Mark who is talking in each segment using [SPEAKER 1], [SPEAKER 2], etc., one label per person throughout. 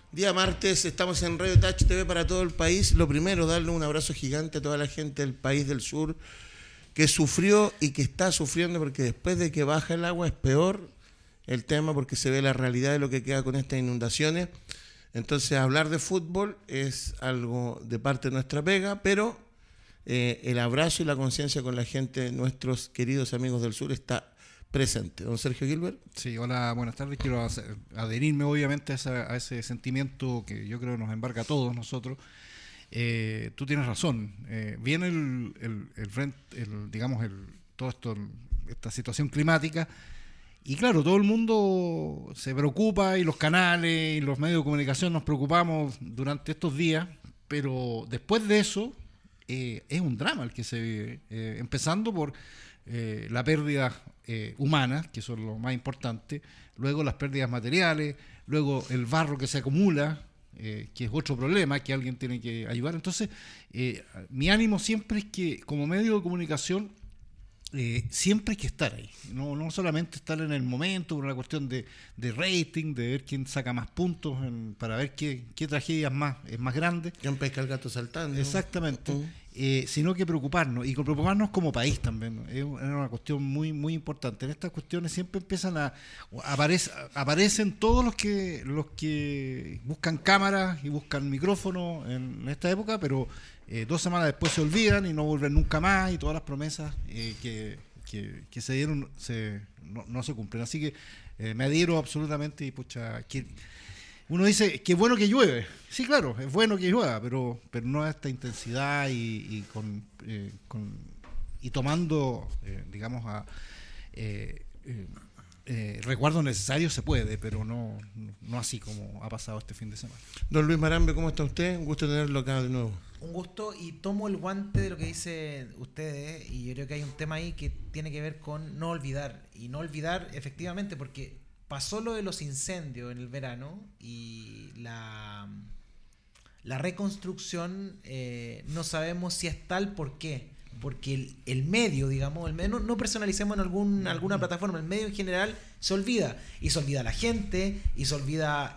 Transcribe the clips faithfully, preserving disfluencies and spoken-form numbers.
[SPEAKER 1] Día martes, estamos en Radio Touch T V para todo el país. Lo primero, darle un abrazo gigante a toda la gente del país del sur que sufrió y que está sufriendo, porque después de que baja el agua es peor el tema, porque se ve la realidad de lo que queda con estas inundaciones. Entonces, hablar de fútbol es algo de parte de nuestra pega, pero eh, el abrazo y la conciencia con la gente, nuestros queridos amigos del sur, está presente. Don Sergio Gilbert.
[SPEAKER 2] Sí, hola, buenas tardes. Quiero adherirme obviamente a, esa, a ese sentimiento que yo creo nos embarga a todos nosotros. Eh, tú tienes razón. Eh, viene el, el, el, el digamos, el, todo esto, esta situación climática, y claro, todo el mundo se preocupa, y los canales y los medios de comunicación nos preocupamos durante estos días, pero después de eso eh, es un drama el que se vive, eh, empezando por eh, la pérdida eh, humana, que son lo más importante, luego las pérdidas materiales, luego el barro que se acumula, eh, que es otro problema que alguien tiene que ayudar. Entonces, eh, mi ánimo siempre es que como medio de comunicación Eh, siempre hay que estar ahí, no, no solamente estar en el momento por una cuestión de, de rating, de ver quién saca más puntos, en, para ver qué, qué tragedia es más, es más grande.
[SPEAKER 1] ¿Quién pesca el gato saltando?
[SPEAKER 2] Exactamente,
[SPEAKER 1] uh-huh.
[SPEAKER 2] eh, sino que preocuparnos, y preocuparnos como país también, ¿no? Es una cuestión muy muy importante. En estas cuestiones siempre empiezan a, aparece, aparecen todos los que, los que buscan cámaras y buscan micrófonos en esta época, pero Eh, dos semanas después se olvidan y no vuelven nunca más, y todas las promesas eh, que, que, que se dieron se, no, no se cumplen. Así que eh, me adhiero absolutamente. Y pucha, que uno dice que bueno que llueve. Sí, claro, es bueno que llueva, pero, pero no a esta intensidad y, y con, eh, con y tomando, eh, digamos, a eh, eh, eh, resguardos necesarios se puede, pero no, no así como ha pasado este fin de semana.
[SPEAKER 1] Don Luis Marambe, ¿cómo está usted? Un gusto tenerlo acá de nuevo.
[SPEAKER 3] Un gusto, y tomo el guante de lo que dicen ustedes, y yo creo que hay un tema ahí que tiene que ver con no olvidar, y no olvidar efectivamente, porque pasó lo de los incendios en el verano, y la, la reconstrucción eh, no sabemos si es tal. ¿Por qué? Porque el, el medio, digamos, el medio, no, no personalicemos en algún, alguna plataforma, el medio en general se olvida, y se olvida la gente, y se olvida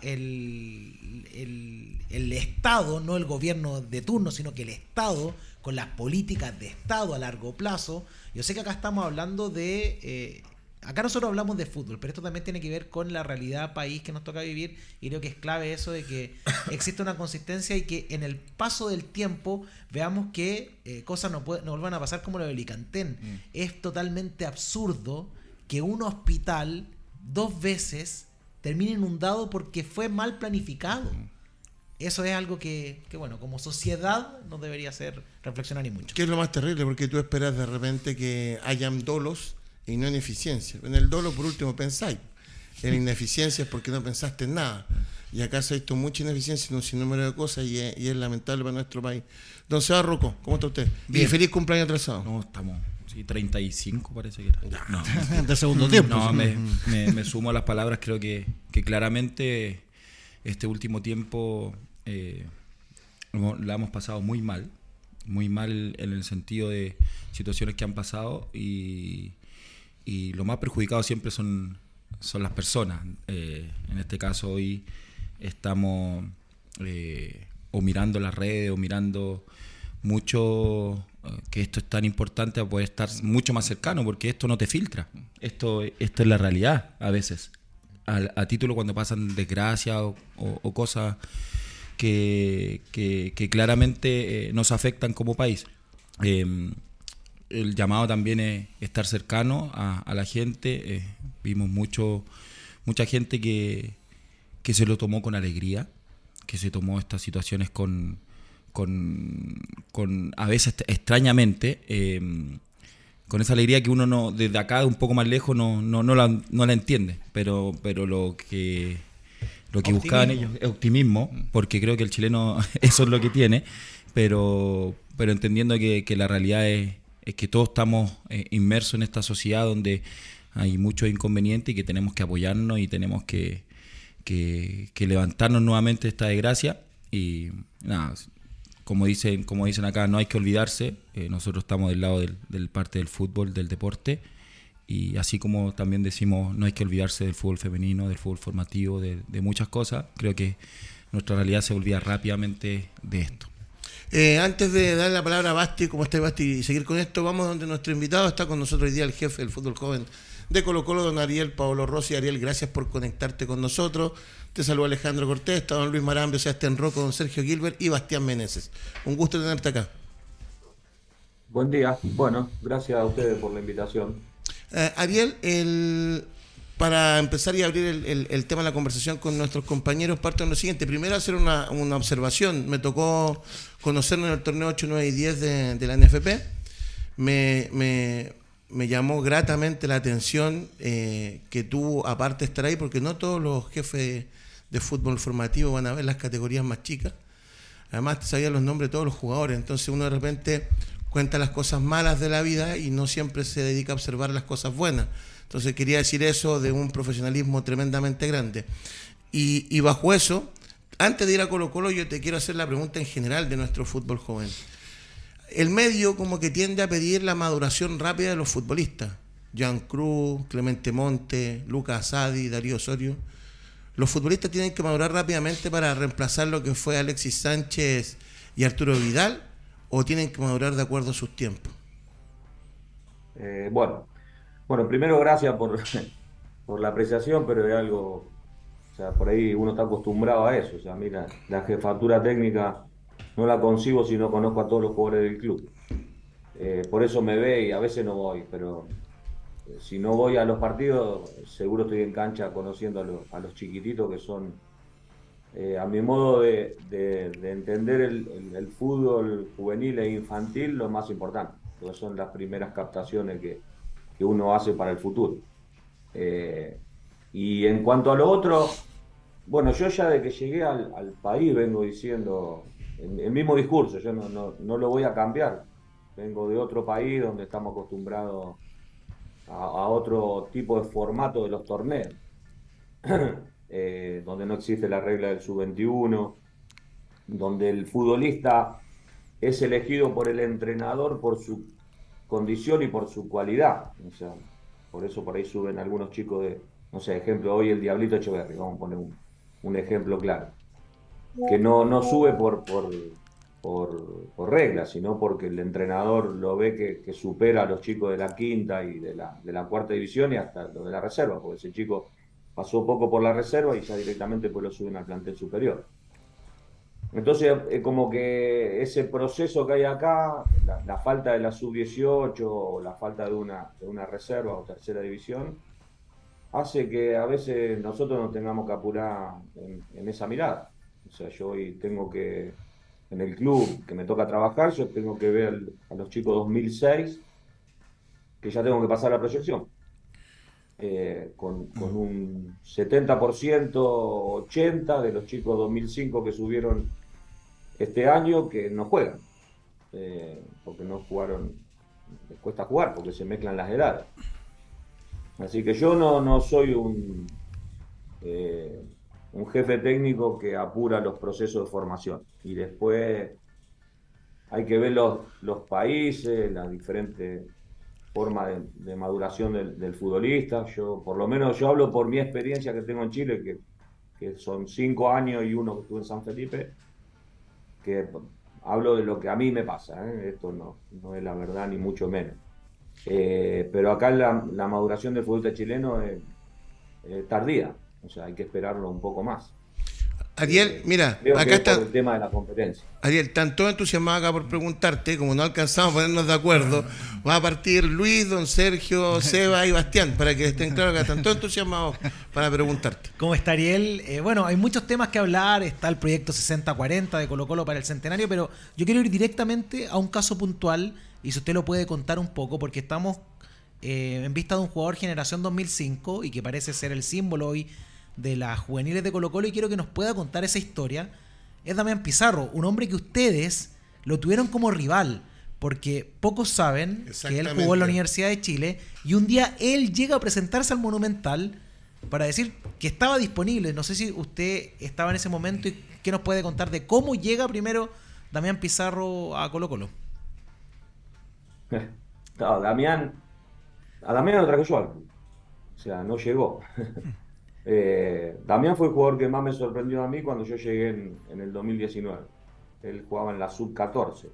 [SPEAKER 3] el, el, el Estado, no el gobierno de turno, sino que el Estado, con las políticas de Estado a largo plazo. Yo sé que acá estamos hablando de... Eh, acá nosotros hablamos de fútbol, pero esto también tiene que ver con la realidad país que nos toca vivir, y creo que es clave eso de que existe una consistencia, y que en el paso del tiempo veamos que eh, cosas no, puede, no vuelvan a pasar como lo de Licantén. Mm. Es totalmente absurdo que un hospital dos veces termine inundado porque fue mal planificado. Mm. Eso es algo que, que, bueno, como sociedad nos debería hacer reflexionar y mucho.
[SPEAKER 1] ¿Qué es lo más terrible? Porque tú esperas de repente que hayan dolos y no ineficiencia. En el dolo, por último, pensáis. En la ineficiencia es porque no pensaste en nada. Y acá se ha visto mucha ineficiencia en un sinnúmero de cosas, y es, y es lamentable para nuestro país. Don Seba Rocco, ¿cómo está usted?
[SPEAKER 4] Bien.
[SPEAKER 1] Y feliz cumpleaños atrasado.
[SPEAKER 4] No, estamos, sí, treinta y cinco parece que era. No,
[SPEAKER 2] de segundo tiempo.
[SPEAKER 4] No, me, me, me sumo a las palabras. Creo que, que claramente este último tiempo eh, la hemos pasado muy mal. Muy mal en el sentido de situaciones que han pasado, y y lo más perjudicado siempre son, son las personas. Eh, en este caso hoy estamos eh, o mirando las redes o mirando mucho eh, que esto es tan importante a poder estar mucho más cercano, porque esto no te filtra. Esto, esto es la realidad a veces. A, a título cuando pasan desgracias o, o, o cosas que, que, que claramente eh, nos afectan como país. Eh, El llamado también es estar cercano a, a la gente. Eh, vimos mucho mucha gente que, que se lo tomó con alegría, que se tomó estas situaciones con, con, con a veces extrañamente, eh, con esa alegría que uno no desde acá, un poco más lejos, no, no, no, la, no la entiende. Pero, pero lo que, lo que buscaban ellos es optimismo, porque creo que el chileno eso es lo que tiene, pero, pero entendiendo que, que la realidad es es que todos estamos eh, inmersos en esta sociedad donde hay muchos inconvenientes, y que tenemos que apoyarnos y tenemos que, que, que levantarnos nuevamente de esta desgracia. Y nada, como dicen, como dicen acá, no hay que olvidarse. Eh, nosotros estamos del lado del, del parte del fútbol, del deporte, y así como también decimos no hay que olvidarse del fútbol femenino, del fútbol formativo, de, de muchas cosas. Creo que nuestra realidad se olvida rápidamente de esto.
[SPEAKER 1] Eh, antes de dar la palabra a Basti, como está Basti, y seguir con esto, vamos donde nuestro invitado está con nosotros hoy día, el jefe del fútbol joven de Colo Colo, don Ariel Pablo Rossi. Ariel, gracias por conectarte con nosotros. Te saluda Alejandro Cortés, está don Luis Marambio, Sebastián Rocco, don Sergio Gilbert y Bastián Meneses. Un gusto tenerte acá.
[SPEAKER 5] Buen día. Bueno, gracias a ustedes por la invitación.
[SPEAKER 1] Eh, Ariel, el, para empezar y abrir el, el, el tema de la conversación con nuestros compañeros, parto en lo siguiente. Primero, hacer una, una observación. Me tocó conocernos en el torneo ocho, nueve y diez de, de la N F P. Me, me, me llamó gratamente la atención eh, que tú, aparte de estar ahí, porque no todos los jefes de fútbol formativo van a ver las categorías más chicas. Además, te sabían los nombres de todos los jugadores. Entonces uno de repente cuenta las cosas malas de la vida y no siempre se dedica a observar las cosas buenas. Entonces quería decir eso de un profesionalismo tremendamente grande. Y, y bajo eso, antes de ir a Colo Colo, yo te quiero hacer la pregunta en general de nuestro fútbol joven. El medio como que tiende a pedir la maduración rápida de los futbolistas. Jan Cruz, Clemente Monte, Lucas Asadi, Darío Osorio. Los futbolistas tienen que madurar rápidamente para reemplazar lo que fue Alexis Sánchez y Arturo Vidal, ¿o tienen que madurar de acuerdo a sus tiempos?
[SPEAKER 5] Eh, bueno, bueno, primero gracias por, por la apreciación, pero es algo, o sea, por ahí uno está acostumbrado a eso. O sea, mira, la jefatura técnica no la concibo si no conozco a todos los jugadores del club. Eh, por eso me ve y a veces no voy, pero eh, si no voy a los partidos, seguro estoy en cancha conociendo a los, a los chiquititos que son, eh, a mi modo de, de, de entender el, el, el fútbol juvenil e infantil, lo más importante, porque son las primeras captaciones que, que uno hace para el futuro. Eh, y en cuanto a lo otro, bueno, yo ya de que llegué al, al país vengo diciendo el, el mismo discurso, yo no, no, no lo voy a cambiar. Vengo de otro país donde estamos acostumbrados a, a otro tipo de formato de los torneos. Eh, donde no existe la regla del sub veintiuno, donde el futbolista es elegido por el entrenador por su condición y por su cualidad. O sea, por eso por ahí suben algunos chicos de, no sé, ejemplo, hoy el Diablito Echeverri, vamos a poner un, un ejemplo claro, que no, no sube por, por, por, por regla, sino porque el entrenador lo ve que, que supera a los chicos de la quinta y de la, de la cuarta división y hasta los de la reserva, porque ese chico pasó poco por la reserva y ya directamente pues lo suben al plantel superior. Entonces, es como que ese proceso que hay acá, la, la falta de la sub dieciocho o la falta de una, de una reserva o tercera división, hace que a veces nosotros nos tengamos que apurar en, en esa mirada. O sea, yo hoy tengo que, en el club que me toca trabajar, yo tengo que ver a los chicos dos mil seis, que ya tengo que pasar la proyección. Eh, con, con un setenta por ciento, ochenta por ciento de los chicos dos mil cinco que subieron este año que no juegan, eh, porque no jugaron, les cuesta jugar porque se mezclan las edades. Así que yo no, no soy un, eh, un jefe técnico que apura los procesos de formación, y después hay que ver los, los países, las diferentes forma de, de maduración del, del futbolista. Yo, por lo menos, yo hablo por mi experiencia que tengo en Chile, que, que son cinco años y uno que estuve en San Felipe, que hablo de lo que a mí me pasa, ¿eh? Esto no, no es la verdad ni mucho menos. Eh, pero acá la, la maduración del futbolista chileno es, es tardía, o sea, hay que esperarlo un poco más.
[SPEAKER 1] Ariel, mira,
[SPEAKER 5] Creo
[SPEAKER 1] acá
[SPEAKER 5] que es
[SPEAKER 1] está
[SPEAKER 5] por el tema de la competencia.
[SPEAKER 1] Ariel, tanto entusiasmado acá por preguntarte, como no alcanzamos a ponernos de acuerdo, va a partir Luis, don Sergio, Seba y Bastián, para que estén claros que tanto entusiasmados para preguntarte.
[SPEAKER 3] ¿Cómo está, Ariel? Eh, bueno, hay muchos temas que hablar, está el proyecto sesenta cuarenta de Colo Colo para el centenario, pero yo quiero ir directamente a un caso puntual, y si usted lo puede contar un poco, porque estamos eh, en vista de un jugador generación dos mil cinco y que parece ser el símbolo hoy de las juveniles de Colo Colo, y quiero que nos pueda contar esa historia. Es Damián Pizarro, un hombre que ustedes lo tuvieron como rival, porque pocos saben que él jugó en la Universidad de Chile, y un día él llega a presentarse al Monumental para decir que estaba disponible. No sé si usted estaba en ese momento, y qué nos puede contar de cómo llega primero Damián Pizarro a Colo Colo.
[SPEAKER 5] No, Damián, a Damián lo traje yo al club, o sea, no llegó. Eh, Damián fue el jugador que más me sorprendió a mí cuando yo llegué en, en el dos mil diecinueve. Él jugaba en la sub catorce.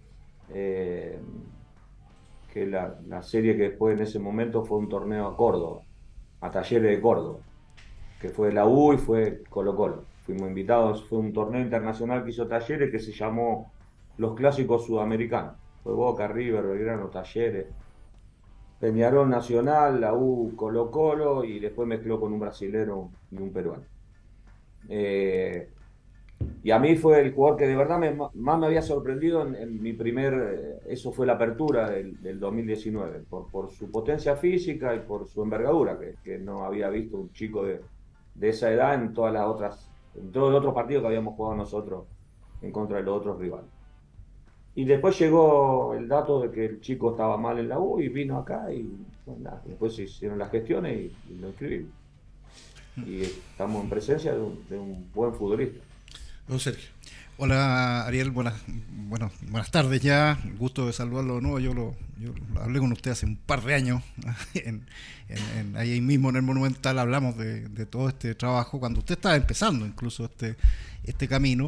[SPEAKER 5] Eh, que la, la serie que después en ese momento fue un torneo a Córdoba, a Talleres de Córdoba, que fue la U y fue Colo Colo. Fuimos invitados, fue un torneo internacional que hizo Talleres que se llamó los Clásicos Sudamericanos. Fue Boca, River, Belgrano, Talleres, Peñarol Nacional, la U, Colo Colo y después mezcló con un brasilero y un peruano. Eh, y a mí fue el jugador que de verdad me, más me había sorprendido en, en mi primer, eh, eso fue la apertura del, del dos mil diecinueve, por, por su potencia física y por su envergadura, que, que no había visto un chico de, de esa edad en todas las otras, en todos los otros partidos que habíamos jugado nosotros en contra de los otros rivales. Y después llegó el dato de que el chico estaba mal en la U y vino acá y bueno, nada, después se hicieron las gestiones y, y lo inscribimos. Y estamos en presencia de un, de un buen futbolista.
[SPEAKER 1] Don Sergio.
[SPEAKER 2] Hola Ariel, buenas, bueno, buenas tardes ya, gusto de saludarlo de nuevo. Yo lo, yo hablé con usted hace un par de años, en, en, en, ahí mismo en el Monumental hablamos de, de todo este trabajo, cuando usted estaba empezando incluso este, este camino.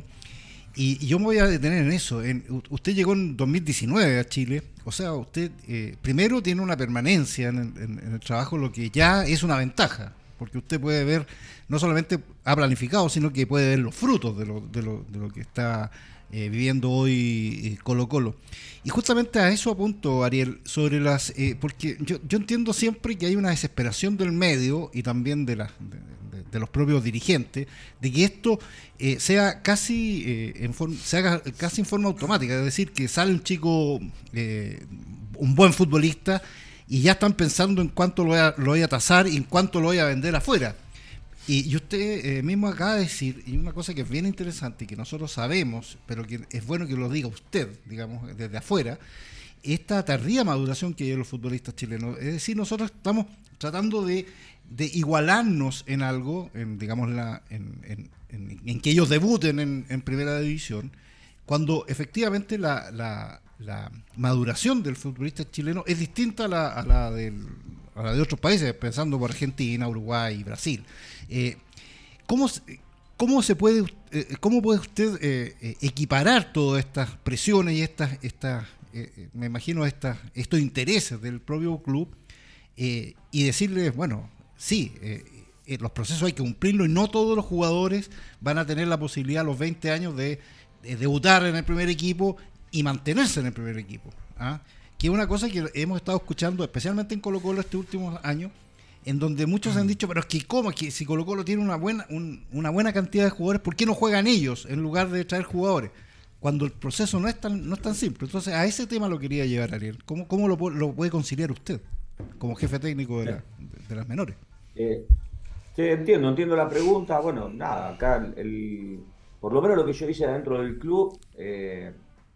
[SPEAKER 2] Y, y yo me voy a detener en eso. En, usted llegó en dos mil diecinueve a Chile, o sea, usted eh, primero tiene una permanencia en el, en, en el trabajo, lo que ya es una ventaja, porque usted puede ver, no solamente ha planificado, sino que puede ver los frutos de lo, de lo, de lo que está eh, viviendo hoy eh, Colo Colo. Y justamente a eso apunto, Ariel, sobre las, eh, porque yo, yo entiendo siempre que hay una desesperación del medio y también de, la, de, de, de los propios dirigentes, de que esto eh, sea casi eh, en forma, se haga casi en forma automática, es decir, que sale un chico, eh, un buen futbolista, y ya están pensando en cuánto lo voy a, lo voy a tasar y en cuánto lo voy a vender afuera. Y, y usted eh, mismo acaba de decir, y una cosa que es bien interesante y que nosotros sabemos, pero que es bueno que lo diga usted, digamos, desde afuera, esta tardía maduración que hay en los futbolistas chilenos. Es decir, nosotros estamos tratando de, de igualarnos en algo, en, digamos, la, en, en, en, en que ellos debuten en, en primera división, cuando efectivamente la... la la maduración del futbolista chileno es distinta a la, a la, del, a la de otros países, pensando por Argentina, Uruguay y Brasil. Eh, ¿cómo, cómo, se puede, eh, ¿Cómo puede usted eh, equiparar todas estas presiones y estas, estas eh, me imagino, estas, estos intereses del propio club eh, y decirles, bueno, sí, eh, eh, los procesos hay que cumplirlos y no todos los jugadores van a tener la posibilidad a los veinte años de, de debutar en el primer equipo y mantenerse en el primer equipo, ¿ah? Que es una cosa que hemos estado escuchando especialmente en Colo Colo estos últimos años, en donde muchos han dicho, pero es que ¿cómo? Que si Colo Colo tiene una buena, un, una buena cantidad de jugadores, ¿por qué no juegan ellos en lugar de traer jugadores? Cuando el proceso no es tan, no es tan simple. Entonces a ese tema lo quería llevar, Ariel. ¿Cómo, cómo lo, lo puede conciliar usted como jefe técnico de, la, de, de las menores?
[SPEAKER 5] Eh, sí, entiendo, entiendo la pregunta. Bueno, nada, acá el, el, por lo menos lo que yo hice adentro del club... Eh,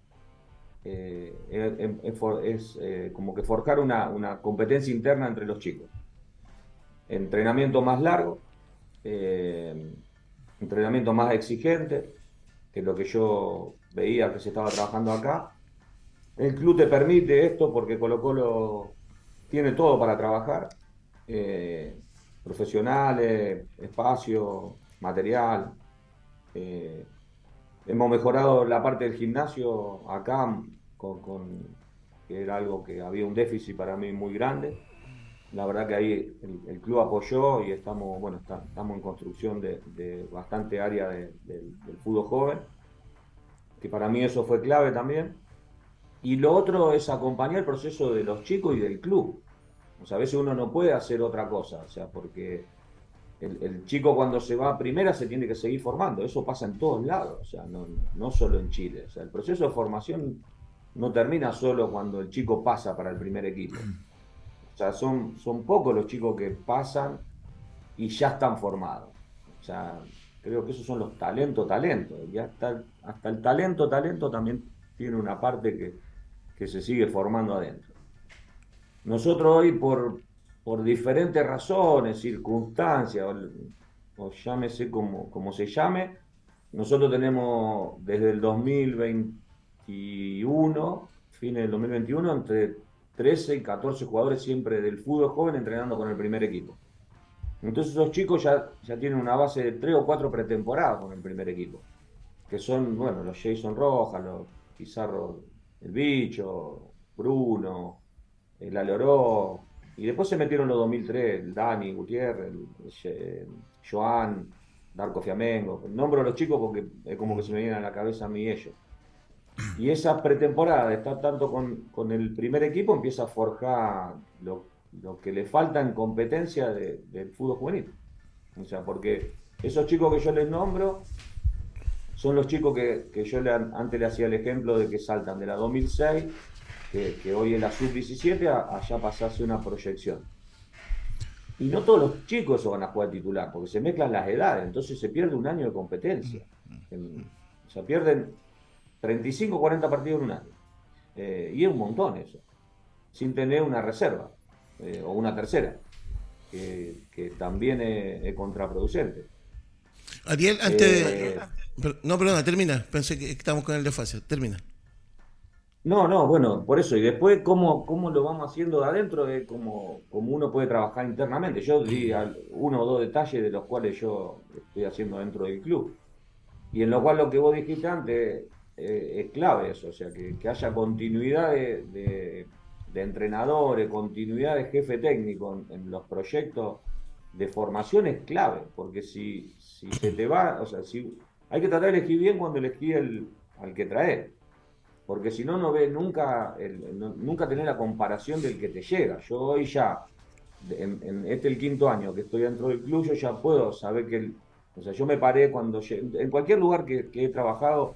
[SPEAKER 5] Eh, es, es eh, como que forjar una, una competencia interna entre los chicos. Entrenamiento más largo, eh, entrenamiento más exigente, que es lo que yo veía que se estaba trabajando acá. El club te permite esto porque Colo Colo tiene todo para trabajar, eh, profesionales, espacio, material. Eh, Hemos mejorado la parte del gimnasio acá, con, con, que era algo que había un déficit para mí muy grande. La verdad que ahí el, el club apoyó y estamos, bueno, está, estamos en construcción de, de bastante área de, de, del fútbol joven, que para mí eso fue clave también. Y lo otro es acompañar el proceso de los chicos y del club. O sea, a veces uno no puede hacer otra cosa, o sea, porque... El, el chico cuando se va a primera se tiene que seguir formando, eso pasa en todos lados, o sea, no, no solo en Chile. O sea, el proceso de formación no termina solo cuando el chico pasa para el primer equipo. O sea, son, son pocos los chicos que pasan y ya están formados. O sea, creo que esos son los talentos, talentos. Y hasta, hasta el talento, talento también tiene una parte que, que se sigue formando adentro. Nosotros hoy por... por diferentes razones, circunstancias, o, o llámese como, como se llame, nosotros tenemos desde el dos mil veintiuno, fines del dos mil veintiuno, entre trece y catorce jugadores siempre del fútbol joven entrenando con el primer equipo. Entonces esos chicos ya, ya tienen una base de tres o cuatro pretemporadas con el primer equipo, que son, bueno, los Jason Rojas, los Pizarro, el Bicho, Bruno, el Aloró, y después se metieron los dos mil tres, el Dani Gutiérrez, el, el Joan, Darko Fiamengo. Nombro a los chicos porque es como que se me vienen a la cabeza a mí ellos. Y esa pretemporada de estar tanto con, con el primer equipo empieza a forjar lo, lo que le falta en competencia de, del fútbol juvenil. O sea, porque esos chicos que yo les nombro son los chicos que, que yo le, antes le hacía el ejemplo de que saltan de la dos mil seis, que, que hoy es la sub diecisiete, a, allá pasarse una proyección. Y no todos los chicos eso van a jugar titular, porque se mezclan las edades, entonces se pierde un año de competencia. En, o sea, pierden treinta y cinco, cuarenta partidos en un año. Eh, y es un montón eso, sin tener una reserva, eh, o una tercera, que, que también es, es contraproducente.
[SPEAKER 1] Ariel, antes
[SPEAKER 5] Eh,
[SPEAKER 1] de... No, perdona, termina. Pensé que estamos con el desfase. Termina.
[SPEAKER 5] No, no, bueno, por eso. Y después, ¿cómo, cómo lo vamos haciendo de adentro? Es como, como uno puede trabajar internamente. Yo di al- uno o dos detalles de los cuales yo estoy haciendo dentro del club. Y en lo cual lo que vos dijiste antes eh, es clave eso, o sea, que, que haya continuidad de, de- de entrenadores, continuidad de jefe técnico en, en los proyectos de formación es clave, porque si, si se te va, o sea, si hay que tratar de elegir bien cuando elegí el, al que traer, porque si no, no ves nunca, el- no- nunca tenés la comparación del que te llega. Yo hoy ya, en, en este el quinto año que estoy dentro del club, yo ya puedo saber que, el- o sea, yo me paré cuando, lle- en cualquier lugar que, que he trabajado,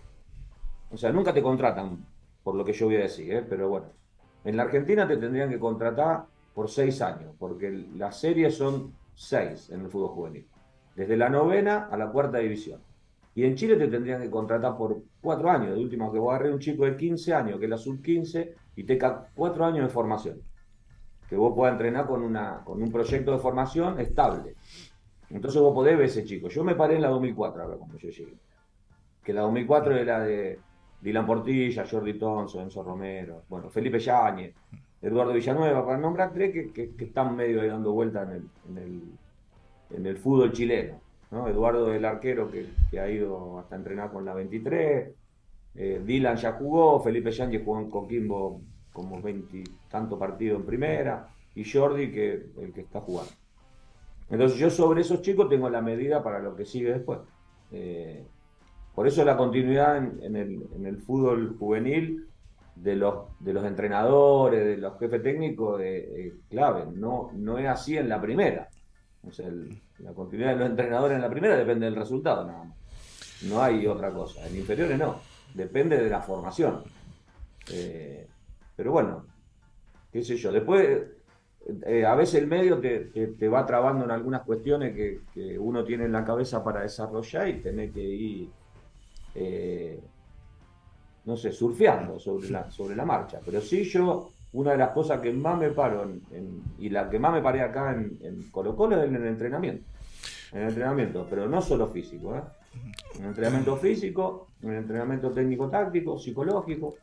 [SPEAKER 5] o sea, nunca te contratan, por lo que yo voy a decir, ¿eh? Pero bueno, en la Argentina te tendrían que contratar por seis años, porque el- las series son seis en el fútbol juvenil, desde la novena a la cuarta división. Y en Chile te tendrían que contratar por cuatro años. De último, que vos agarrés un chico de quince años, que es la sub quince, y te ca cuatro años de formación. Que vos puedas entrenar con, una, con un proyecto de formación estable. Entonces vos podés ver ese chico. Yo me paré en la dos mil cuatro, ahora cuando yo llegué. Que la dos mil cuatro era de Dylan Portilla, Jordi Tonso, Enzo Romero, bueno, Felipe Yáñez, Eduardo Villanueva, para nombrar tres que, que, que están medio ahí dando vuelta en el, en el, en el fútbol chileno, ¿no? Eduardo el arquero que, que ha ido hasta entrenar con la veintitrés, eh, Dylan ya jugó, Felipe Yáñez jugó en Coquimbo como veinte tanto partido en primera, y Jordi que el que está jugando. Entonces yo sobre esos chicos tengo la medida para lo que sigue después. Eh, por eso la continuidad en, en, el, en el fútbol juvenil de los, de los entrenadores, de los jefes técnicos, es eh, clave. No, no es así en la primera. O sea, el, la continuidad de los entrenadores en la primera depende del resultado nada más. No hay otra cosa. En inferiores no. Depende de la formación. Eh, pero bueno, qué sé yo. Después, eh, a veces el medio te, te, te va trabando en algunas cuestiones que, que uno tiene en la cabeza para desarrollar y tenés que ir, eh, no sé, surfeando sobre la, sobre la marcha. Pero sí yo, una de las cosas que más me paro, en, en, y la que más me paré acá en, en Colo Colo es en el entrenamiento. En el entrenamiento, pero no solo físico, ¿eh? En el entrenamiento físico, en el entrenamiento técnico-táctico, psicológico,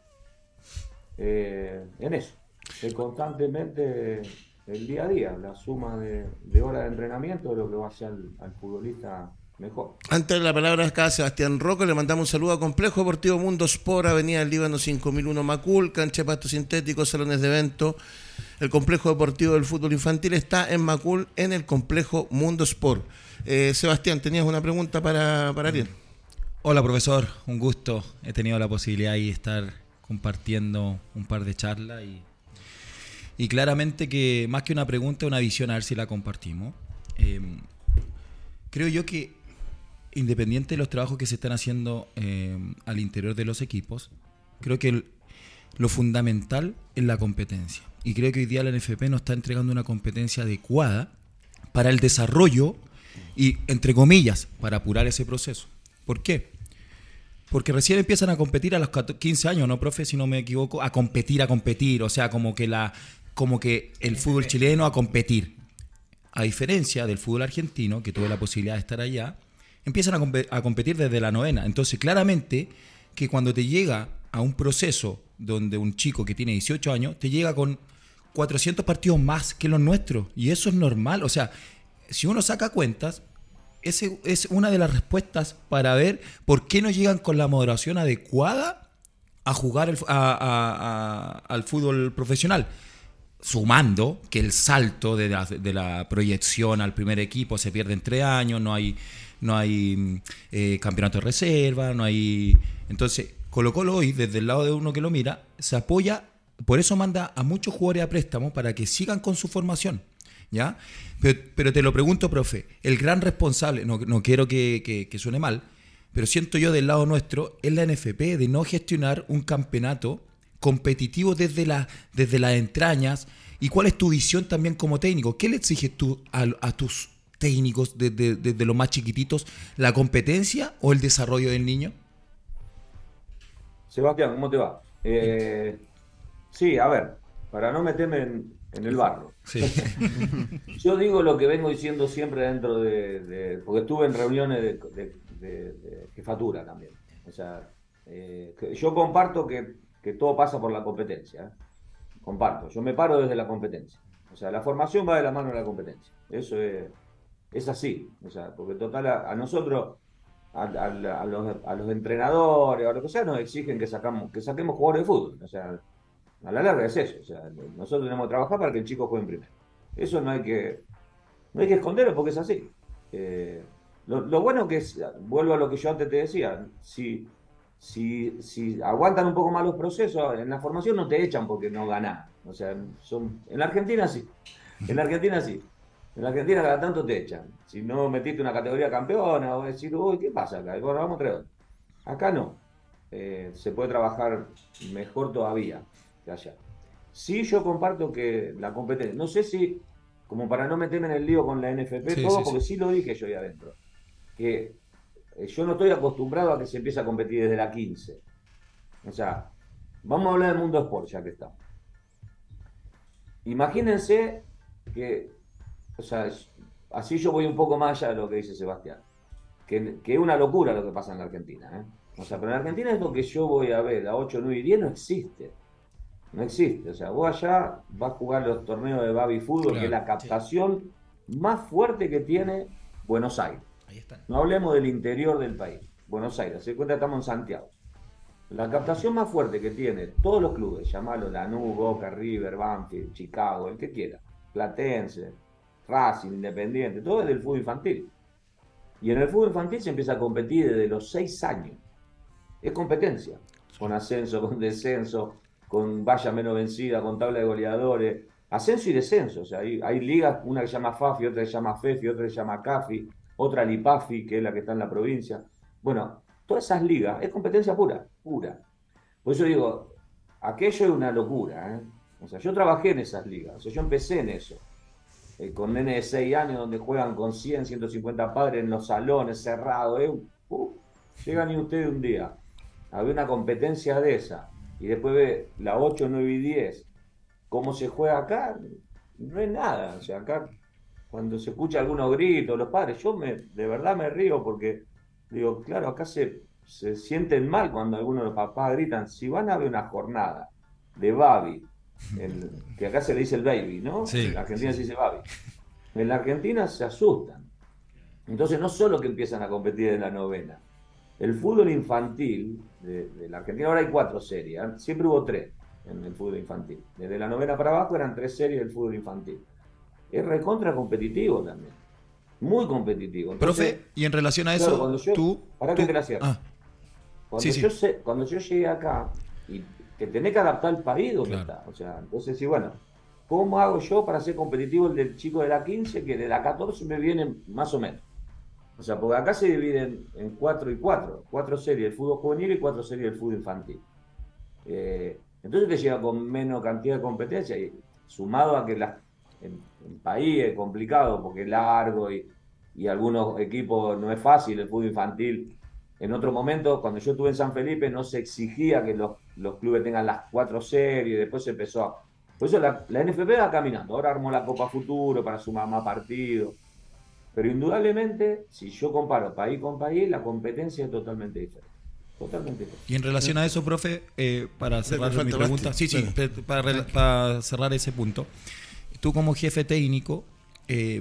[SPEAKER 5] eh, en eso. Es constantemente el día a día, la suma de, de horas de entrenamiento es lo que va a hacer al, al futbolista mejor.
[SPEAKER 1] Antes de la palabra acá a Sebastián Rocco, le mandamos un saludo a Complejo Deportivo Mundo Sport, Avenida del Líbano cinco mil uno Macul, cancha de pasto sintético, salones de evento. El Complejo Deportivo del Fútbol Infantil está en Macul, en el Complejo Mundo Sport. Eh, Sebastián, ¿tenías una pregunta para, para Ariel?
[SPEAKER 4] Hola, profesor, un gusto. He tenido la posibilidad de estar compartiendo un par de charlas y, y claramente que más que una pregunta, una visión, a ver si la compartimos. Eh, creo yo que independiente de los trabajos que se están haciendo eh, al interior de los equipos, creo que el, lo fundamental es la competencia. Y creo que hoy día la N F P nos está entregando una competencia adecuada para el desarrollo y, entre comillas, para apurar ese proceso. ¿Por qué? Porque recién empiezan a competir a los quince años, ¿no, profe? Si no me equivoco, a competir, a competir. O sea, como que, la, como que el fútbol chileno a competir. A diferencia del fútbol argentino, que tuve la posibilidad de estar allá, empiezan a, comp a competir desde la novena. Entonces, claramente, que cuando te llega a un proceso donde un chico que tiene dieciocho años, te llega con cuatrocientos partidos más que los nuestros. Y eso es normal. O sea, si uno saca cuentas, ese es una de las respuestas para ver por qué no llegan con la moderación adecuada a jugar el, a, a, a, al fútbol profesional. Sumando que el salto de la, de la proyección al primer equipo se pierde en tres años, no hay, no hay eh, campeonato de reserva, no hay... Entonces, Colo-Colo hoy, desde el lado de uno que lo mira, se apoya, por eso manda a muchos jugadores a préstamo para que sigan con su formación, ¿ya? Pero, pero te lo pregunto, profe, el gran responsable, no, no quiero que, que, que suene mal, pero siento yo del lado nuestro, es la N F P de no gestionar un campeonato competitivo desde, la, desde las entrañas. ¿Y cuál es tu visión también como técnico? ¿Qué le exiges tú a, a tus técnicos desde, desde los más chiquititos? ¿La competencia o el desarrollo del niño?
[SPEAKER 5] Sebastián, ¿cómo te va? Eh, sí, a ver, para no meterme en, en el barro.
[SPEAKER 4] Sí.
[SPEAKER 5] Yo digo lo que vengo diciendo siempre dentro de... de porque estuve en reuniones de, de, de, de jefatura también. O sea, eh, yo comparto que que todo pasa por la competencia, ¿eh? Comparto, yo me paro desde la competencia, o sea, la formación va de la mano de la competencia, eso es, es así, o sea, porque total a, a nosotros, a, a, a, los, a los entrenadores, a lo que sea, nos exigen que, sacamos, que saquemos jugadores de fútbol, o sea, a la larga es eso, o sea, nosotros tenemos que trabajar para que el chico juegue en primero, eso no hay que, no hay que esconderlo porque es así. Eh, lo, lo bueno que es, vuelvo a lo que yo antes te decía, si... Si, si aguantan un poco más los procesos, en la formación no te echan porque no ganás. O sea, son, en la Argentina sí. En la Argentina sí. En la Argentina cada tanto te echan. Si no metiste una categoría campeona, o decir, uy, ¿qué pasa acá? Y bueno, vamos a traer. Acá no. Eh, se puede trabajar mejor todavía que allá. Sí, yo comparto que la competencia, no sé si, como para no meterme en el lío con la N F P, sí, todo, sí, porque sí. sí lo dije yo ahí adentro. Que yo no estoy acostumbrado a que se empiece a competir desde la quince. O sea, vamos a hablar del mundo sport ya que estamos. Imagínense que, o sea, así yo voy un poco más allá de lo que dice Sebastián. Que, que es una locura lo que pasa en la Argentina, ¿eh? O sea, pero en la Argentina es lo que yo voy a ver, a ocho, nueve y diez no existe. No existe. O sea, vos allá vas a jugar los torneos de Baby Fútbol, claro, que es la captación sí. más fuerte que tiene Buenos Aires.
[SPEAKER 3] Ahí están.
[SPEAKER 5] No hablemos del interior del país, Buenos Aires, se cuenta que estamos en Santiago. La captación más fuerte que tiene todos los clubes, llamarlo Lanús, Boca, River, Banfield, Chicago, el que quiera, Platense, Racing, Independiente, todo es del fútbol infantil. Y en el fútbol infantil se empieza a competir desde los seis años. Es competencia, con ascenso, con descenso, con valla menos vencida, con tabla de goleadores, ascenso y descenso. O sea, hay, hay ligas, una que se llama FAFI, otra que se llama FEFI, otra que se llama CAFI, otra Lipafi, que es la que está en la provincia. Bueno, todas esas ligas es competencia pura, pura. Por eso digo, aquello es una locura, ¿eh? O sea, yo trabajé en esas ligas, o sea, yo empecé en eso. Eh, con nenes de seis años donde juegan con cien, ciento cincuenta padres en los salones cerrados. ¿eh? Uh, llegan y ustedes un día a ver una competencia de esa y después ve la ocho, nueve y diez, cómo se juega acá, no es nada. O sea, acá cuando se escucha algunos gritos, los padres, yo me, de verdad me río porque digo, claro, acá se, se sienten mal cuando algunos de los papás gritan, si van a ver una jornada de Babi, el, que acá se le dice el baby, ¿no?
[SPEAKER 4] Sí,
[SPEAKER 5] en la Argentina
[SPEAKER 4] sí.
[SPEAKER 5] se dice Babi. En la Argentina se asustan. Entonces no solo que empiezan a competir en la novena, el fútbol infantil de, de la Argentina, ahora hay cuatro series, ¿eh? Siempre hubo tres en el fútbol infantil. Desde la novena para abajo eran tres series del fútbol infantil. Es recontra competitivo también. Muy competitivo. Entonces,
[SPEAKER 4] profe, y en relación a eso,
[SPEAKER 5] claro, cuando yo,
[SPEAKER 4] tú...
[SPEAKER 5] para
[SPEAKER 4] tú,
[SPEAKER 5] que te la cierre.
[SPEAKER 4] Ah,
[SPEAKER 5] cuando,
[SPEAKER 4] sí, sí.
[SPEAKER 5] yo sé, cuando yo llegué acá, y te tenés que adaptar al país donde
[SPEAKER 4] Claro.
[SPEAKER 5] está. O sea, entonces sí, bueno, ¿cómo hago yo para ser competitivo el del chico de la quince, que de la catorce me viene más o menos? O sea, porque acá se dividen en cuatro y cuatro. Cuatro series del fútbol juvenil y cuatro series del fútbol infantil. Eh, entonces te llega con menos cantidad de competencia, y sumado a que la, en, en país es complicado porque es largo y, y algunos equipos no es fácil el fútbol infantil. En otro momento, cuando yo estuve en San Felipe, no se exigía que los, los clubes tengan las cuatro series, después se empezó a... Por eso la, la N F P va caminando, ahora armó la Copa Futuro para sumar más partidos. Pero indudablemente, si yo comparo país con país, la competencia es totalmente diferente. Totalmente diferente.
[SPEAKER 4] Y en relación a eso, profe, eh, para cerrar mi pregunta, sí, sí, para, para cerrar ese punto, tú como jefe técnico, eh,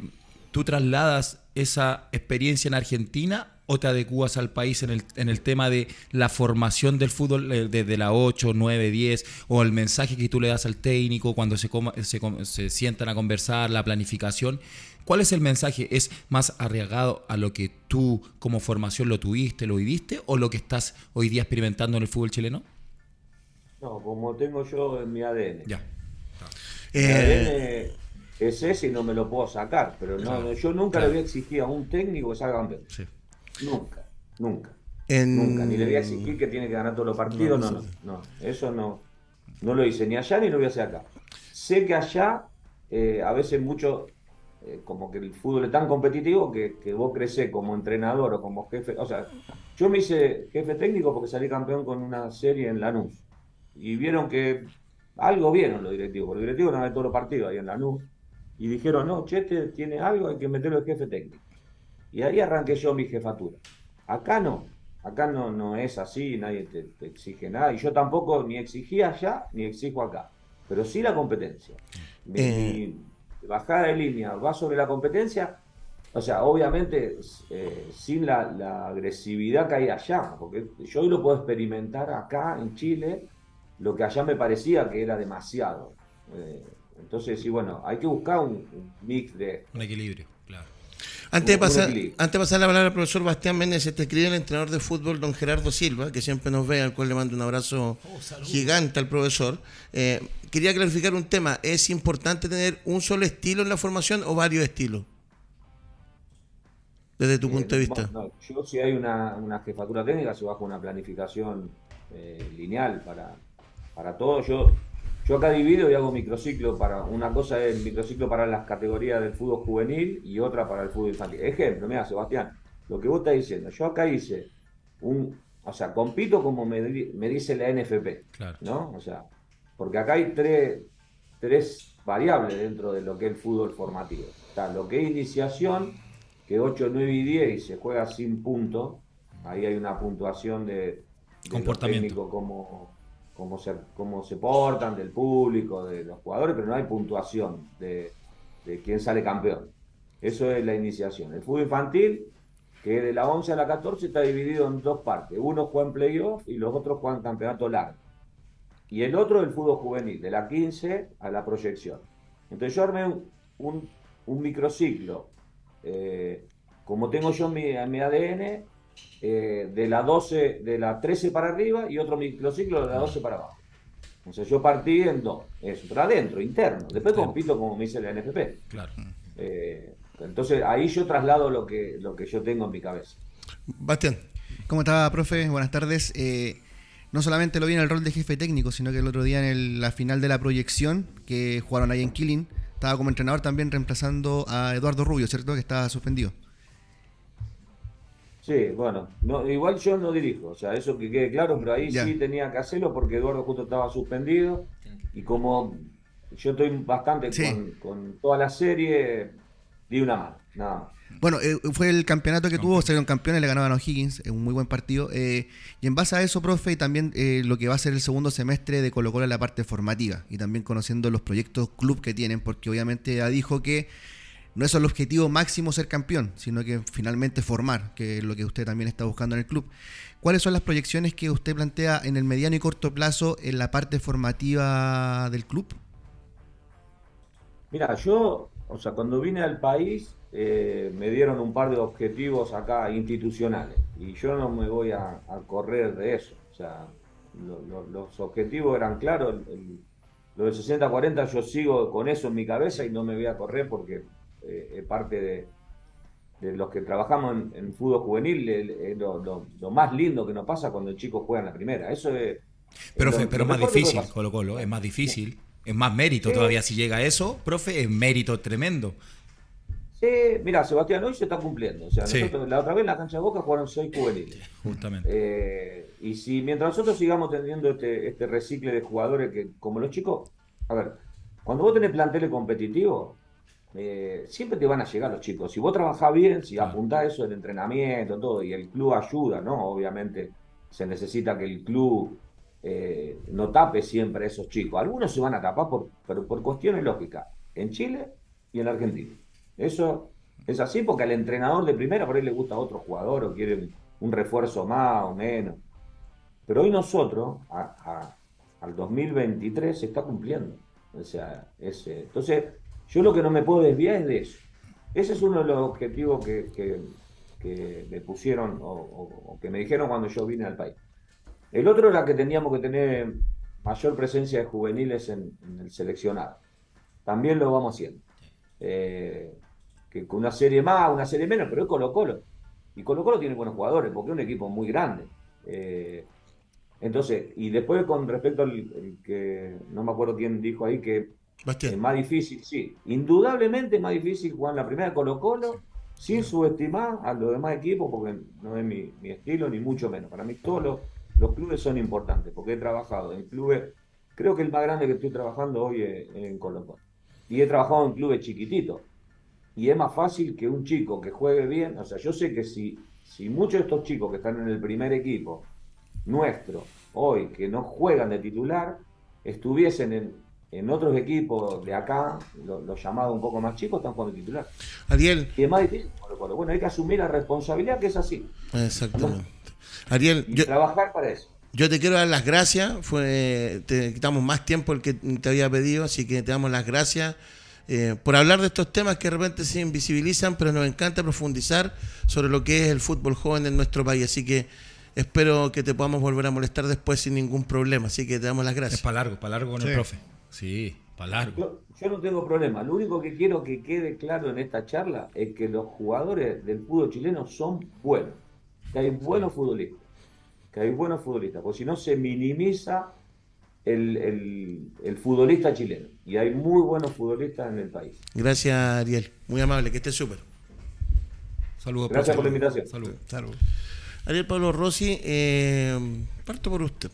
[SPEAKER 4] ¿tú trasladas esa experiencia en Argentina o te adecuas al país en el, en el tema de la formación del fútbol eh, desde la ocho, nueve, diez, o el mensaje que tú le das al técnico cuando se, coma, se, se sientan a conversar, la planificación? ¿Cuál es el mensaje? ¿Es más arriesgado a lo que tú como formación lo tuviste, lo viviste, o lo que estás hoy día experimentando en el fútbol chileno?
[SPEAKER 5] No, como tengo yo en mi A D N.
[SPEAKER 4] Ya.
[SPEAKER 5] Mi
[SPEAKER 1] Eh,
[SPEAKER 5] A D N es ese y no me lo puedo sacar, pero no,
[SPEAKER 4] Claro,
[SPEAKER 5] no, yo nunca
[SPEAKER 4] claro.
[SPEAKER 5] le voy a exigir a un técnico que salga campeón.
[SPEAKER 4] Sí.
[SPEAKER 5] Nunca, nunca.
[SPEAKER 1] en-
[SPEAKER 5] Nunca, ni le voy a exigir que tiene que ganar todos los partidos, no, no, no, eso no, no lo hice ni allá ni lo voy a hacer acá. Sé que allá, eh, a veces mucho, eh, como que el fútbol es tan competitivo que, que vos crecés como entrenador o como jefe, o sea, yo me hice jefe técnico porque salí campeón con una serie en Lanús, y vieron que, algo vieron los directivos, porque los directivos no ven todos los partidos ahí en Lanús, y dijeron, no, Chete tiene algo, hay que meterlo de jefe técnico. Y ahí arranqué yo mi jefatura. Acá no, acá no, no es así, nadie te, te exige nada, y yo tampoco ni exigía allá ni exijo acá, pero sí la competencia. Mi,
[SPEAKER 1] Eh.
[SPEAKER 5] mi bajada de línea va sobre la competencia, o sea, obviamente eh, sin la, la agresividad que hay allá, porque yo hoy lo puedo experimentar acá en Chile, lo que allá me parecía que era demasiado. Eh, entonces, sí, bueno, hay que buscar un, un mix de...
[SPEAKER 4] Un equilibrio, claro.
[SPEAKER 1] Antes de,
[SPEAKER 5] Un- un
[SPEAKER 1] pasar,
[SPEAKER 5] equilibrio.
[SPEAKER 1] antes de pasar la palabra al profesor Bastián Méndez, te escribe el entrenador de fútbol, don Gerardo Silva, que siempre nos ve, al cual le mando un abrazo gigante al profesor. Eh, quería clarificar un tema. ¿Es importante tener un solo estilo en la formación o varios estilos? Desde tu
[SPEAKER 5] Eh,
[SPEAKER 1] punto de vista.
[SPEAKER 5] bueno, no, yo si hay una, una jefatura técnica, se baja una planificación eh, lineal para, para todo. Yo, yo acá divido y hago microciclo para, una cosa es el microciclo para las categorías del fútbol juvenil y otra para el fútbol infantil. Ejemplo, mira, Sebastián, lo que vos estás diciendo, yo acá hice un, o sea, compito como me, di- me dice la N F P,
[SPEAKER 4] Claro.
[SPEAKER 5] ¿no? O sea, porque acá hay tres, tres variables dentro de lo que es el fútbol formativo. Está lo que es iniciación, que ocho, nueve y diez y se juega sin punto. Ahí hay una puntuación de, de los
[SPEAKER 4] Comportamiento.
[SPEAKER 5] técnicos, cómo, cómo, se, cómo se portan, del público, de los jugadores, pero no hay puntuación de, de quién sale campeón. Eso es la iniciación. El fútbol infantil, que de la once a la catorce está dividido en dos partes. Uno juega en playoff y los otros juegan campeonato largo. Y el otro el fútbol juvenil, de la quince a la proyección. Entonces yo armé un, un, un microciclo, eh, como tengo yo en mi, en mi A D N, eh, de la doce, de la trece para arriba y otro microciclo de la doce para abajo. Entonces yo partí en dos, eso, pero adentro, interno. Después
[SPEAKER 4] Claro.
[SPEAKER 5] compito como me dice la N F P.
[SPEAKER 4] Claro.
[SPEAKER 5] Eh, entonces ahí yo traslado lo que, lo que yo tengo en mi cabeza.
[SPEAKER 1] Bastián.
[SPEAKER 6] ¿Cómo estaba, profe? Buenas tardes. Eh, no solamente lo vi en el rol de jefe técnico, sino que el otro día en el- la final de la proyección, que jugaron ahí en Quilín, estaba como entrenador también reemplazando a Eduardo Rubio, ¿cierto? Que estaba suspendido.
[SPEAKER 5] Sí, bueno, no, igual yo no dirijo, o sea, eso que quede claro, pero ahí
[SPEAKER 6] Ya.
[SPEAKER 5] sí tenía que hacerlo porque Eduardo justo estaba suspendido y como yo estoy bastante
[SPEAKER 6] Sí.
[SPEAKER 5] con, con toda la serie, di una mano, nada más.
[SPEAKER 6] Bueno, eh, fue el campeonato que tuvo, salieron campeones, le ganaban a O'Higgins, es un muy buen partido. Eh, y en base a eso, profe, y también eh, lo que va a ser el segundo semestre de Colo Colo en la parte formativa, y también conociendo los proyectos club que tienen, porque obviamente ya dijo que no es el objetivo máximo ser campeón, sino que finalmente formar, que es lo que usted también está buscando en el club. ¿Cuáles son las proyecciones que usted plantea en el mediano y corto plazo en la parte formativa del club?
[SPEAKER 5] Mira, yo, o sea, cuando vine al país eh, me dieron un par de objetivos acá institucionales y yo no me voy a, a correr de eso. O sea, lo- lo- los objetivos eran claros. El- el- lo del sesenta cuarenta yo sigo con eso en mi cabeza y no me voy a correr porque eh, es parte de, de los que trabajamos en, en fútbol juvenil, el- el- lo, lo- lo más lindo que nos pasa cuando el chico juega en la primera. Eso es...
[SPEAKER 4] Pero,
[SPEAKER 5] es
[SPEAKER 4] fe-
[SPEAKER 5] lo-
[SPEAKER 4] pero
[SPEAKER 5] lo
[SPEAKER 4] es más
[SPEAKER 5] mejor que puede
[SPEAKER 4] difícil,
[SPEAKER 5] pasar.
[SPEAKER 4] Colo Colo, es más difícil. Es más mérito
[SPEAKER 5] Sí.
[SPEAKER 4] todavía si llega a eso, profe, es mérito tremendo.
[SPEAKER 5] Sí, mira, Sebastián, hoy se está cumpliendo. O sea,
[SPEAKER 4] Sí.
[SPEAKER 5] nosotros la otra vez en la cancha de Boca jugaron seis juveniles.
[SPEAKER 4] Justamente.
[SPEAKER 5] Eh, y si mientras nosotros sigamos teniendo este, este recicle de jugadores que, como los chicos, a ver, cuando vos tenés planteles competitivos, eh, siempre te van a llegar los chicos. Si vos trabajás bien, si
[SPEAKER 4] Claro.
[SPEAKER 5] apuntás eso del entrenamiento, todo, y el club ayuda, ¿no? Obviamente se necesita que el club eh, no tape siempre a esos chicos. Algunos se van a tapar por, pero por cuestiones lógicas, en Chile y en Argentina. Eso Es así porque al entrenador de primera por ahí le gusta otro jugador o quiere un, un refuerzo más o menos. Pero hoy nosotros, a, a, al dos mil veintitrés, se está cumpliendo. O sea, ese, entonces, yo lo que no me puedo desviar es de eso. Ese es uno de los objetivos que, que, que me pusieron o, o, o que me dijeron cuando yo vine al país. El otro era que teníamos que tener mayor presencia de juveniles en, en el seleccionado. También lo vamos haciendo. Eh, que con una serie más, una serie menos, pero es Colo-Colo. Y Colo-Colo tiene buenos jugadores porque es un equipo muy grande. Eh, entonces, y después con respecto al el que, no me acuerdo quién dijo ahí que
[SPEAKER 1] Bastián.
[SPEAKER 5] es más difícil, sí, indudablemente es más difícil jugar en la primera de Colo-Colo sin subestimar a los demás equipos porque no es mi, mi estilo ni mucho menos. Para mí todos los, los clubes son importantes porque he trabajado en clubes, creo que el más grande que estoy trabajando hoy es en Colo-Colo. Y he trabajado en clubes chiquititos. Y es más fácil que un chico que juegue bien, o sea, yo sé que si, si muchos de estos chicos que están en el primer equipo nuestro, hoy, que no juegan de titular, estuviesen en, en otros equipos de acá, los lo llamados un poco más chicos, están jugando de titular.
[SPEAKER 1] Ariel.
[SPEAKER 5] Y es más difícil. Bueno, hay que asumir la responsabilidad que es así.
[SPEAKER 1] Exactamente. Ariel,
[SPEAKER 5] y
[SPEAKER 1] yo,
[SPEAKER 5] trabajar para eso.
[SPEAKER 1] Yo te quiero dar las gracias. Fue, te quitamos más tiempo el que te había pedido, así que te damos las gracias. Eh, por hablar de estos temas que de repente se invisibilizan, pero nos encanta profundizar sobre lo que es el fútbol joven en nuestro país. Así que espero que te podamos volver a molestar después sin ningún problema. Así que te damos las gracias.
[SPEAKER 4] Es para largo, para largo con
[SPEAKER 2] Sí.
[SPEAKER 4] el profe. Sí, para largo.
[SPEAKER 5] Yo, yo no tengo problema. Lo único que quiero que quede claro en esta charla es que los jugadores del fútbol chileno son buenos. Que hay buenos futbolistas. Que hay buenos futbolistas. Porque si no se minimiza el, el, el futbolista chileno. Y hay muy buenos futbolistas en el país.
[SPEAKER 1] Gracias, Ariel. Muy amable, que estés súper.
[SPEAKER 4] Saludos.
[SPEAKER 5] Gracias por la
[SPEAKER 4] profe.
[SPEAKER 5] invitación.
[SPEAKER 4] Saludos.
[SPEAKER 2] Claro.
[SPEAKER 1] Ariel Pablo Rossi, eh, parto por usted.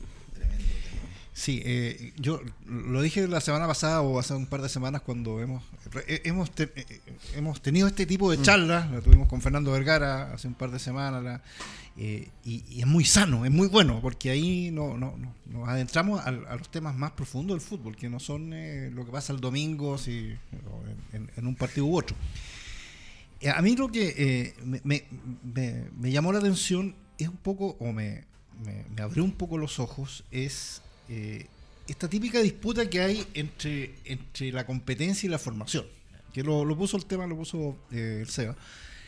[SPEAKER 2] Sí, eh, yo lo dije la semana pasada o hace un par de semanas cuando hemos eh, hemos, te, eh, hemos tenido este tipo de charlas, la tuvimos con Fernando Vergara hace un par de semanas, la, eh, y, y es muy sano, es muy bueno, porque ahí no, no, no, nos adentramos a, a los temas más profundos del fútbol, que no son eh, lo que pasa el domingo si, en, en un partido u otro. Eh, a mí lo que eh, me, me, me, me llamó la atención es un poco, o me, me, me abrió un poco los ojos, es Eh, esta típica disputa que hay entre, entre la competencia y la formación, que lo, lo puso el tema, lo puso eh, el Seba.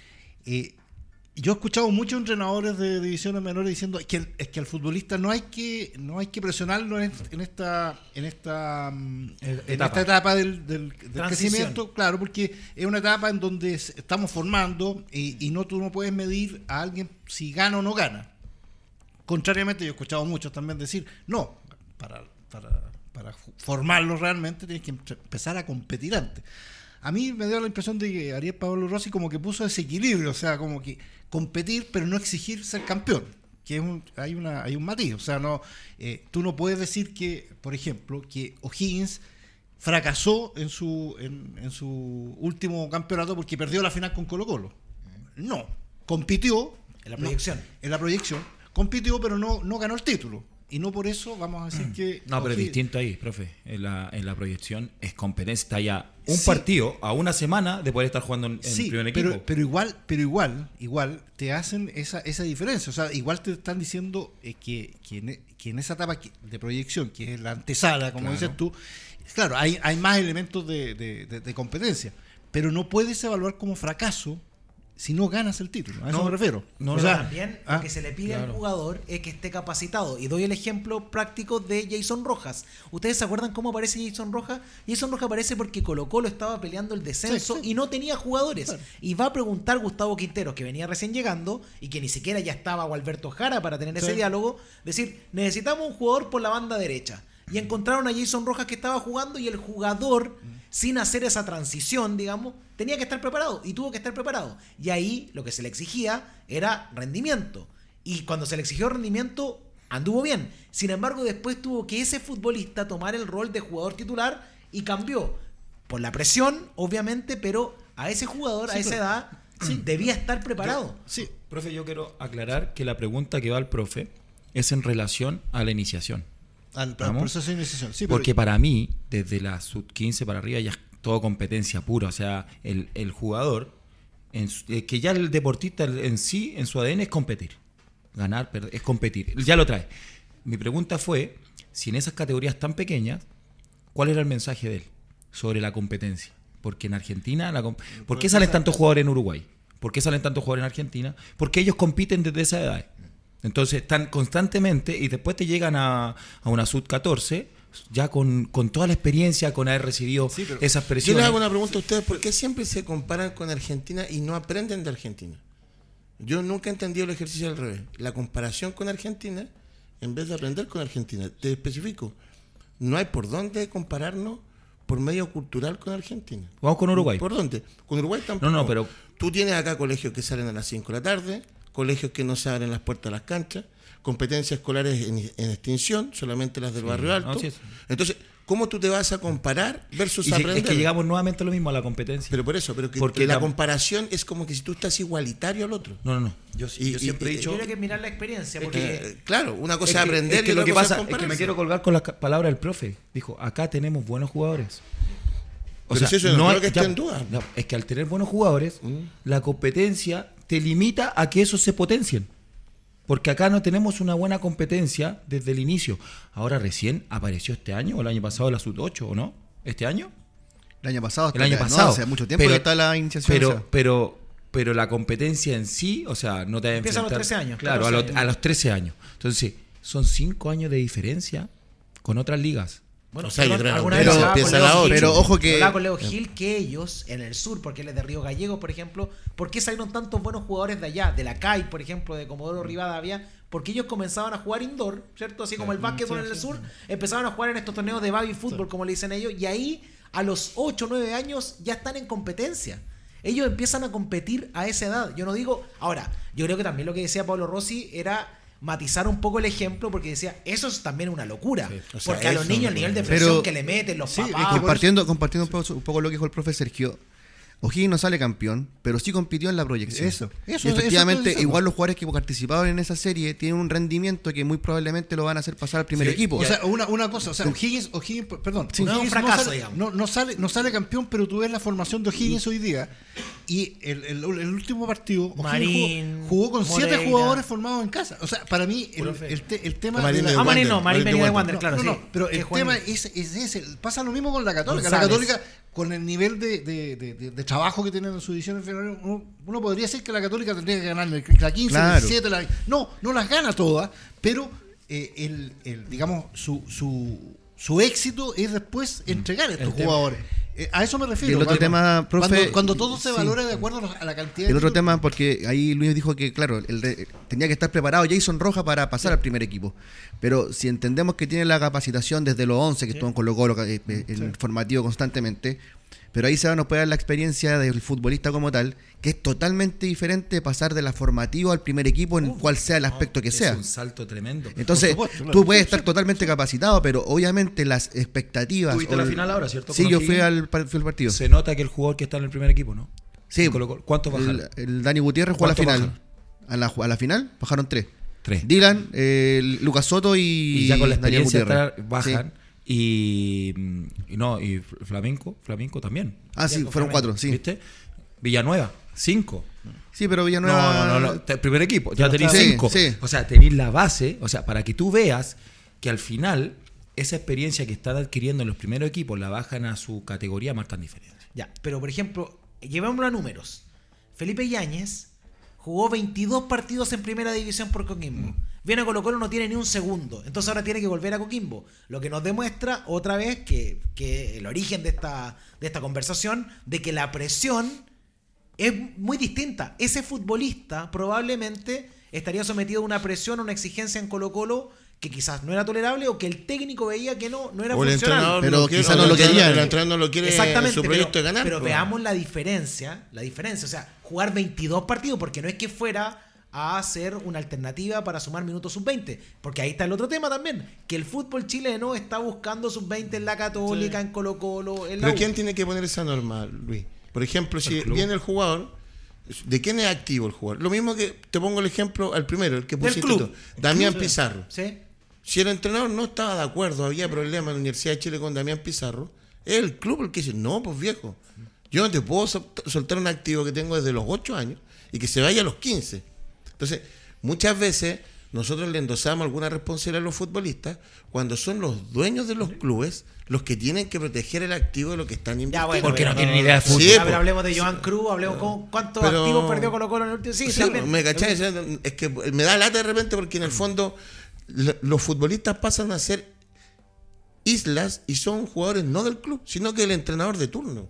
[SPEAKER 2] Eh, yo he escuchado muchos entrenadores de divisiones menores diciendo que el, es que al futbolista no hay que no hay que presionarlo en, en esta en esta en
[SPEAKER 4] etapa.
[SPEAKER 2] esta etapa del, del, del crecimiento, claro, porque es una etapa en donde estamos formando y, y no tú no puedes medir a alguien si gana o no gana. Contrariamente, yo he escuchado muchos también decir no. Para, para, para formarlo realmente tienes que empezar a competir antes. A mí me dio la impresión de que Ariel Pablo Rossi como que puso ese equilibrio, o sea, como que competir pero no exigir ser campeón, que es un, hay una hay un matiz, o sea, no eh, tú no puedes decir que, por ejemplo, que O'Higgins fracasó en su en, en su último campeonato porque perdió la final con Colo-Colo. No, compitió
[SPEAKER 3] En la proyección.
[SPEAKER 2] no, en la proyección, compitió pero no no ganó el título. Y no por eso vamos a decir que...
[SPEAKER 4] No, pero es
[SPEAKER 2] que,
[SPEAKER 4] distinto ahí, profe. En la, en la proyección es competencia. Está ya un
[SPEAKER 2] Sí.
[SPEAKER 4] partido a una semana de poder estar jugando en, en
[SPEAKER 2] sí,
[SPEAKER 4] primer equipo.
[SPEAKER 2] pero, pero igual, pero igual, igual te hacen esa, esa diferencia. O sea, igual te están diciendo eh, que, que, en, que en esa etapa de proyección, que es la antesala, como
[SPEAKER 4] Claro.
[SPEAKER 2] dices tú, claro, hay, hay más elementos de, de, de, de competencia. Pero no puedes evaluar como fracaso si no ganas el título. A eso
[SPEAKER 4] No,
[SPEAKER 2] me refiero.
[SPEAKER 4] no,
[SPEAKER 2] o
[SPEAKER 3] Pero
[SPEAKER 2] sea,
[SPEAKER 3] también
[SPEAKER 2] ah,
[SPEAKER 3] lo que se le pide al
[SPEAKER 4] claro.
[SPEAKER 3] jugador es que esté capacitado. Y doy el ejemplo práctico de Jason Rojas. ¿Ustedes se acuerdan cómo aparece Jason Rojas? Jason Rojas aparece porque Colo-Colo estaba peleando el descenso
[SPEAKER 2] Sí, sí.
[SPEAKER 3] y no tenía jugadores.
[SPEAKER 2] Claro.
[SPEAKER 3] Y va a preguntar Gustavo Quinteros, que venía recién llegando y que ni siquiera ya estaba, o Alberto Jara para tener ese
[SPEAKER 2] Sí.
[SPEAKER 3] diálogo, decir, necesitamos un jugador por la banda derecha. Y encontraron a Jason Rojas que estaba jugando y el jugador, sin hacer esa transición, digamos, tenía que estar preparado y tuvo que estar preparado. Y ahí lo que se le exigía era rendimiento. Y cuando se le exigió rendimiento, anduvo bien. Sin embargo, después tuvo que ese futbolista tomar el rol de jugador titular y cambió. Por la presión, obviamente, pero a ese jugador,
[SPEAKER 2] Sí,
[SPEAKER 3] a esa
[SPEAKER 2] pero-
[SPEAKER 3] edad, debía estar preparado.
[SPEAKER 2] sí,
[SPEAKER 4] Profe, yo quiero aclarar que la pregunta que va al profe es en relación a la iniciación.
[SPEAKER 2] al, al
[SPEAKER 4] ¿Vamos?
[SPEAKER 2] proceso de iniciación. Sí, pero-
[SPEAKER 4] Porque para mí, desde la sub quince para arriba, ya es todo competencia pura. O sea, el, el jugador en su- eh, que ya el deportista en sí, en su A D N, es competir. Ganar, perder, es competir. Ya lo trae. Mi pregunta fue, si en esas categorías tan pequeñas, ¿cuál era el mensaje de él sobre la competencia? Porque en Argentina, la comp- ¿por qué salen tantos jugadores en Uruguay? ¿Por qué salen tantos jugadores en Argentina? Porque ellos compiten desde esa edad. Entonces están constantemente y después te llegan a, a una sub catorce ya con, con toda la experiencia, con haber recibido
[SPEAKER 2] Sí, pero
[SPEAKER 4] esas
[SPEAKER 1] Yo
[SPEAKER 4] presiones.
[SPEAKER 1] les hago una pregunta a ustedes, ¿por qué siempre se comparan con Argentina y no aprenden de Argentina? Yo nunca he entendido el ejercicio al revés. La comparación con Argentina, en vez de aprender con Argentina, te especifico, no hay por dónde compararnos por medio cultural con Argentina.
[SPEAKER 4] Vamos con Uruguay.
[SPEAKER 1] ¿Por dónde? Con Uruguay tampoco.
[SPEAKER 4] No, no, pero-
[SPEAKER 1] Tú tienes acá colegios que salen a las cinco de la tarde, colegios que no se abren las puertas de las canchas, competencias escolares en, en extinción, solamente las del barrio alto.
[SPEAKER 4] no, sí, sí.
[SPEAKER 1] Entonces, ¿cómo tú te vas a comparar versus
[SPEAKER 4] Y si-
[SPEAKER 1] aprender?
[SPEAKER 4] es que llegamos nuevamente a lo mismo, a la competencia.
[SPEAKER 1] Pero por eso, pero que
[SPEAKER 4] Porque
[SPEAKER 1] la
[SPEAKER 4] tam-
[SPEAKER 1] comparación es como que si tú estás igualitario al otro.
[SPEAKER 4] No, no, no. Yo,
[SPEAKER 1] Y-
[SPEAKER 4] yo
[SPEAKER 1] y-
[SPEAKER 4] siempre he
[SPEAKER 1] y-
[SPEAKER 4] dicho...
[SPEAKER 3] Yo creo que es mirar la experiencia, porque
[SPEAKER 1] Eh, claro, una cosa
[SPEAKER 4] Es
[SPEAKER 1] es
[SPEAKER 4] que-
[SPEAKER 1] aprender
[SPEAKER 4] es que
[SPEAKER 1] y
[SPEAKER 4] lo
[SPEAKER 1] otra
[SPEAKER 4] que
[SPEAKER 1] cosa
[SPEAKER 4] pasa
[SPEAKER 1] es
[SPEAKER 4] es que me
[SPEAKER 1] compararse.
[SPEAKER 4] quiero colgar con las ca- palabras del profe. Dijo, acá tenemos buenos jugadores.
[SPEAKER 1] Pero si eso no creo que esté
[SPEAKER 4] ya-
[SPEAKER 1] en duda.
[SPEAKER 4] no, es que al tener buenos jugadores, la competencia te limita a que esos se potencien. Porque acá no tenemos una buena competencia desde el inicio. Ahora recién apareció este año, o el año pasado la sub ocho, ¿o no? ¿Este año?
[SPEAKER 6] El año pasado.
[SPEAKER 4] El año
[SPEAKER 6] no,
[SPEAKER 4] pasado.
[SPEAKER 6] hace mucho tiempo
[SPEAKER 4] Pero-
[SPEAKER 6] que está la iniciación.
[SPEAKER 4] Pero,
[SPEAKER 6] esa.
[SPEAKER 4] pero, pero la competencia en sí, o sea, no te va a
[SPEAKER 3] Empieza a los
[SPEAKER 4] enfrentar-
[SPEAKER 3] trece años,
[SPEAKER 4] Claro, a,
[SPEAKER 3] catorce
[SPEAKER 4] los-
[SPEAKER 3] años.
[SPEAKER 4] a los trece años. Entonces, son cinco años de diferencia con otras ligas.
[SPEAKER 3] Bueno,
[SPEAKER 1] O sea, yo
[SPEAKER 3] perdón,
[SPEAKER 1] creo que
[SPEAKER 3] alguna
[SPEAKER 1] pero
[SPEAKER 3] vez hablaba
[SPEAKER 1] empieza
[SPEAKER 3] con
[SPEAKER 1] la
[SPEAKER 3] Leo
[SPEAKER 1] otra.
[SPEAKER 3] Gil,
[SPEAKER 6] Pero ojo que-
[SPEAKER 3] hablaba con Leo Gil que ellos en el sur, porque él es de Río Gallegos, por ejemplo, ¿por qué salieron tantos buenos jugadores de allá? De la C A I, por ejemplo, de Comodoro Rivadavia, porque ellos comenzaban a jugar indoor, ¿cierto? Así como el básquetbol en el sur, empezaban a jugar en estos torneos de baby fútbol, como le dicen ellos, y ahí a los ocho o nueve años ya están en competencia. Ellos empiezan a competir a esa edad. Yo no digo, ahora, yo creo que también lo que decía Pablo Rossi era matizar un poco el ejemplo, porque decía, eso es también una locura.
[SPEAKER 1] O sea,
[SPEAKER 3] porque a los
[SPEAKER 1] eso
[SPEAKER 3] niños
[SPEAKER 1] no
[SPEAKER 3] el nivel de
[SPEAKER 1] puede-
[SPEAKER 3] presión
[SPEAKER 6] Pero-
[SPEAKER 3] que le meten los
[SPEAKER 6] Sí,
[SPEAKER 3] papás.
[SPEAKER 6] es que compartiendo, compartiendo un, poco, un poco lo que dijo el profe Sergio, O'Higgins no sale campeón, pero sí compitió en la proyección.
[SPEAKER 2] Eso, eso,
[SPEAKER 6] Y
[SPEAKER 2] eso
[SPEAKER 6] efectivamente,
[SPEAKER 2] estoy diciendo.
[SPEAKER 6] igual los jugadores que participaban en esa serie tienen un rendimiento que muy probablemente lo van a hacer pasar al primer
[SPEAKER 4] Sí,
[SPEAKER 6] equipo.
[SPEAKER 2] O sea, una, una cosa, o sea, O'Higgins, O'Higgins, perdón,
[SPEAKER 3] Sí, no es un
[SPEAKER 2] O'Higgins
[SPEAKER 3] fracaso,
[SPEAKER 2] sale,
[SPEAKER 3] digamos.
[SPEAKER 2] no, no sale, no sale campeón, pero tú ves la formación de O'Higgins hoy día y el, el- el último partido O'Higgins
[SPEAKER 3] Marín,
[SPEAKER 2] jugó, jugó con siete
[SPEAKER 3] Moreira.
[SPEAKER 2] jugadores formados en casa. O sea, para mí el,
[SPEAKER 1] Profe.
[SPEAKER 2] el, te- el tema
[SPEAKER 1] Marín
[SPEAKER 2] de
[SPEAKER 1] de
[SPEAKER 2] la-
[SPEAKER 3] Ah, Marín no,
[SPEAKER 1] Wander,
[SPEAKER 3] Marín
[SPEAKER 1] Marín de
[SPEAKER 3] venía de
[SPEAKER 1] Wander.
[SPEAKER 3] Wander, claro,
[SPEAKER 2] no,
[SPEAKER 3] sí.
[SPEAKER 2] no, pero
[SPEAKER 3] Que
[SPEAKER 2] el
[SPEAKER 3] juega
[SPEAKER 2] tema
[SPEAKER 3] en-
[SPEAKER 2] es, es ese. Pasa lo mismo con la Católica.
[SPEAKER 3] González.
[SPEAKER 2] La Católica, con el nivel de, de, de, de- de trabajo que tienen en su división inferior, uno, uno podría decir que la Católica tendría que ganar la quince, la
[SPEAKER 6] Claro.
[SPEAKER 2] diecisiete, la, no, no las gana todas, pero eh, el, el, digamos, su, su, su éxito es después entregar a estos
[SPEAKER 4] El tema-
[SPEAKER 2] jugadores. Eh, a eso me refiero.
[SPEAKER 6] Y el otro
[SPEAKER 2] cuando,
[SPEAKER 6] tema, profe,
[SPEAKER 2] cuando, cuando todo se
[SPEAKER 6] sí.
[SPEAKER 2] valora de acuerdo a los- a la cantidad
[SPEAKER 6] El
[SPEAKER 2] de
[SPEAKER 6] otro
[SPEAKER 2] títulos.
[SPEAKER 6] tema, porque ahí Luis dijo que, claro, el re- tenía que estar preparado Jason Roja para pasar al primer equipo. Pero si entendemos que tiene la capacitación desde los once, que estuvo en Colo Colo, eh, eh, en formativo constantemente, pero ahí se va nos puede dar la experiencia del futbolista como tal, que es totalmente diferente pasar de la formativa al primer equipo en cual sea el aspecto que
[SPEAKER 4] Es
[SPEAKER 6] sea.
[SPEAKER 4] un salto tremendo.
[SPEAKER 6] Entonces,
[SPEAKER 2] Por supuesto, claro.
[SPEAKER 6] tú puedes estar totalmente capacitado, pero obviamente las expectativas...
[SPEAKER 4] ¿Tuviste
[SPEAKER 6] o
[SPEAKER 4] la
[SPEAKER 6] el-
[SPEAKER 4] final ahora, cierto,
[SPEAKER 6] Sí,
[SPEAKER 4] con
[SPEAKER 6] yo
[SPEAKER 4] O'Higgins?
[SPEAKER 6] fui al, par- fui al partido.
[SPEAKER 4] Se nota que el jugador que está en el primer equipo, ¿no?
[SPEAKER 6] Sí,
[SPEAKER 4] En Colo Colo. ¿Cuántos bajaron?
[SPEAKER 6] el, el Dani Gutiérrez jugó a la
[SPEAKER 4] ¿Cuántos
[SPEAKER 6] final.
[SPEAKER 4] bajaron?
[SPEAKER 6] A la, a la final bajaron tres.
[SPEAKER 4] Tres.
[SPEAKER 6] Dylan, eh, Lucas Soto y,
[SPEAKER 4] Y ya con la
[SPEAKER 6] Daniel
[SPEAKER 4] experiencia
[SPEAKER 6] Gutiérrez.
[SPEAKER 4] estar- bajan. Y, y no, y Flamenco, Flamenco también.
[SPEAKER 6] Sí. Ah, sí, fueron cuatro, sí.
[SPEAKER 4] ¿Viste? Villanueva, cinco.
[SPEAKER 6] Sí, pero
[SPEAKER 4] No,
[SPEAKER 6] Villanueva...
[SPEAKER 4] no, no, no. te- Primer equipo, ya tenéis
[SPEAKER 6] Sí,
[SPEAKER 4] cinco.
[SPEAKER 6] sí.
[SPEAKER 4] O sea, tenéis la base, o sea, para que tú veas que al final esa experiencia que están adquiriendo en los primeros equipos la bajan a su categoría, marcan diferencia.
[SPEAKER 3] Ya, pero por ejemplo, llevémoslo a números. Felipe Yáñez jugó veintidós partidos en primera división por Coquimbo. Viene a Colo Colo, no tiene ni un segundo. Entonces ahora tiene que volver a Coquimbo. Lo que nos demuestra otra vez que, que el origen de esta, de esta conversación, de que la presión es muy distinta. Ese futbolista probablemente estaría sometido a una presión, a una exigencia en Colo Colo que quizás no era tolerable o que el técnico veía que no, no era
[SPEAKER 1] O el
[SPEAKER 3] funcional.
[SPEAKER 1] entrenador
[SPEAKER 6] Pero
[SPEAKER 1] no quiere-
[SPEAKER 6] quizá
[SPEAKER 1] o
[SPEAKER 6] no
[SPEAKER 1] el
[SPEAKER 6] lo
[SPEAKER 1] entrenador-
[SPEAKER 6] querían.
[SPEAKER 1] El entrenador no lo quiere
[SPEAKER 3] Exactamente,
[SPEAKER 1] su proyecto
[SPEAKER 3] pero,
[SPEAKER 1] de ganar.
[SPEAKER 3] pero
[SPEAKER 1] pues.
[SPEAKER 3] veamos la diferencia, la diferencia, o sea, jugar veintidós partidos, porque no es que fuera a ser una alternativa para sumar minutos sub veinte, porque ahí está el otro tema también, que el fútbol chileno está buscando sub veinte en la Católica, en Colo Colo, en la
[SPEAKER 1] Pero
[SPEAKER 3] U.
[SPEAKER 1] ¿quién tiene que poner esa norma, Luis? Por ejemplo, si
[SPEAKER 4] club.
[SPEAKER 1] viene el jugador, ¿de quién es activo el jugador? Lo mismo que te pongo el ejemplo al primero, el que
[SPEAKER 3] Del
[SPEAKER 1] pusiste
[SPEAKER 3] club.
[SPEAKER 1] tú, Damián Pizarro.
[SPEAKER 3] ¿Sí?
[SPEAKER 1] Si el entrenador no estaba de acuerdo, había problemas en la Universidad de Chile con Damián Pizarro, es el club el que dice, no, pues viejo, Yo no te puedo sol- soltar un activo que tengo desde los ocho años y que se vaya a los quince. Entonces, muchas veces nosotros le endosamos alguna responsabilidad a los futbolistas cuando son los dueños de los clubes los que tienen que proteger el activo de lo que están invirtiendo.
[SPEAKER 3] bueno,
[SPEAKER 4] Porque
[SPEAKER 3] pero
[SPEAKER 4] no tienen idea de fútbol.
[SPEAKER 1] Sí,
[SPEAKER 3] Ya,
[SPEAKER 1] po.
[SPEAKER 3] pero hablemos de Joan Cruz, hablemos con cuántos
[SPEAKER 1] Pero-
[SPEAKER 3] activos perdió Colo Colo en el último. Sí,
[SPEAKER 1] Sí,
[SPEAKER 3] también.
[SPEAKER 1] ¿me cachai? O sea, es que me da lata de repente porque en el fondo lo- los futbolistas pasan a ser islas y son jugadores no del club, sino que del entrenador de turno.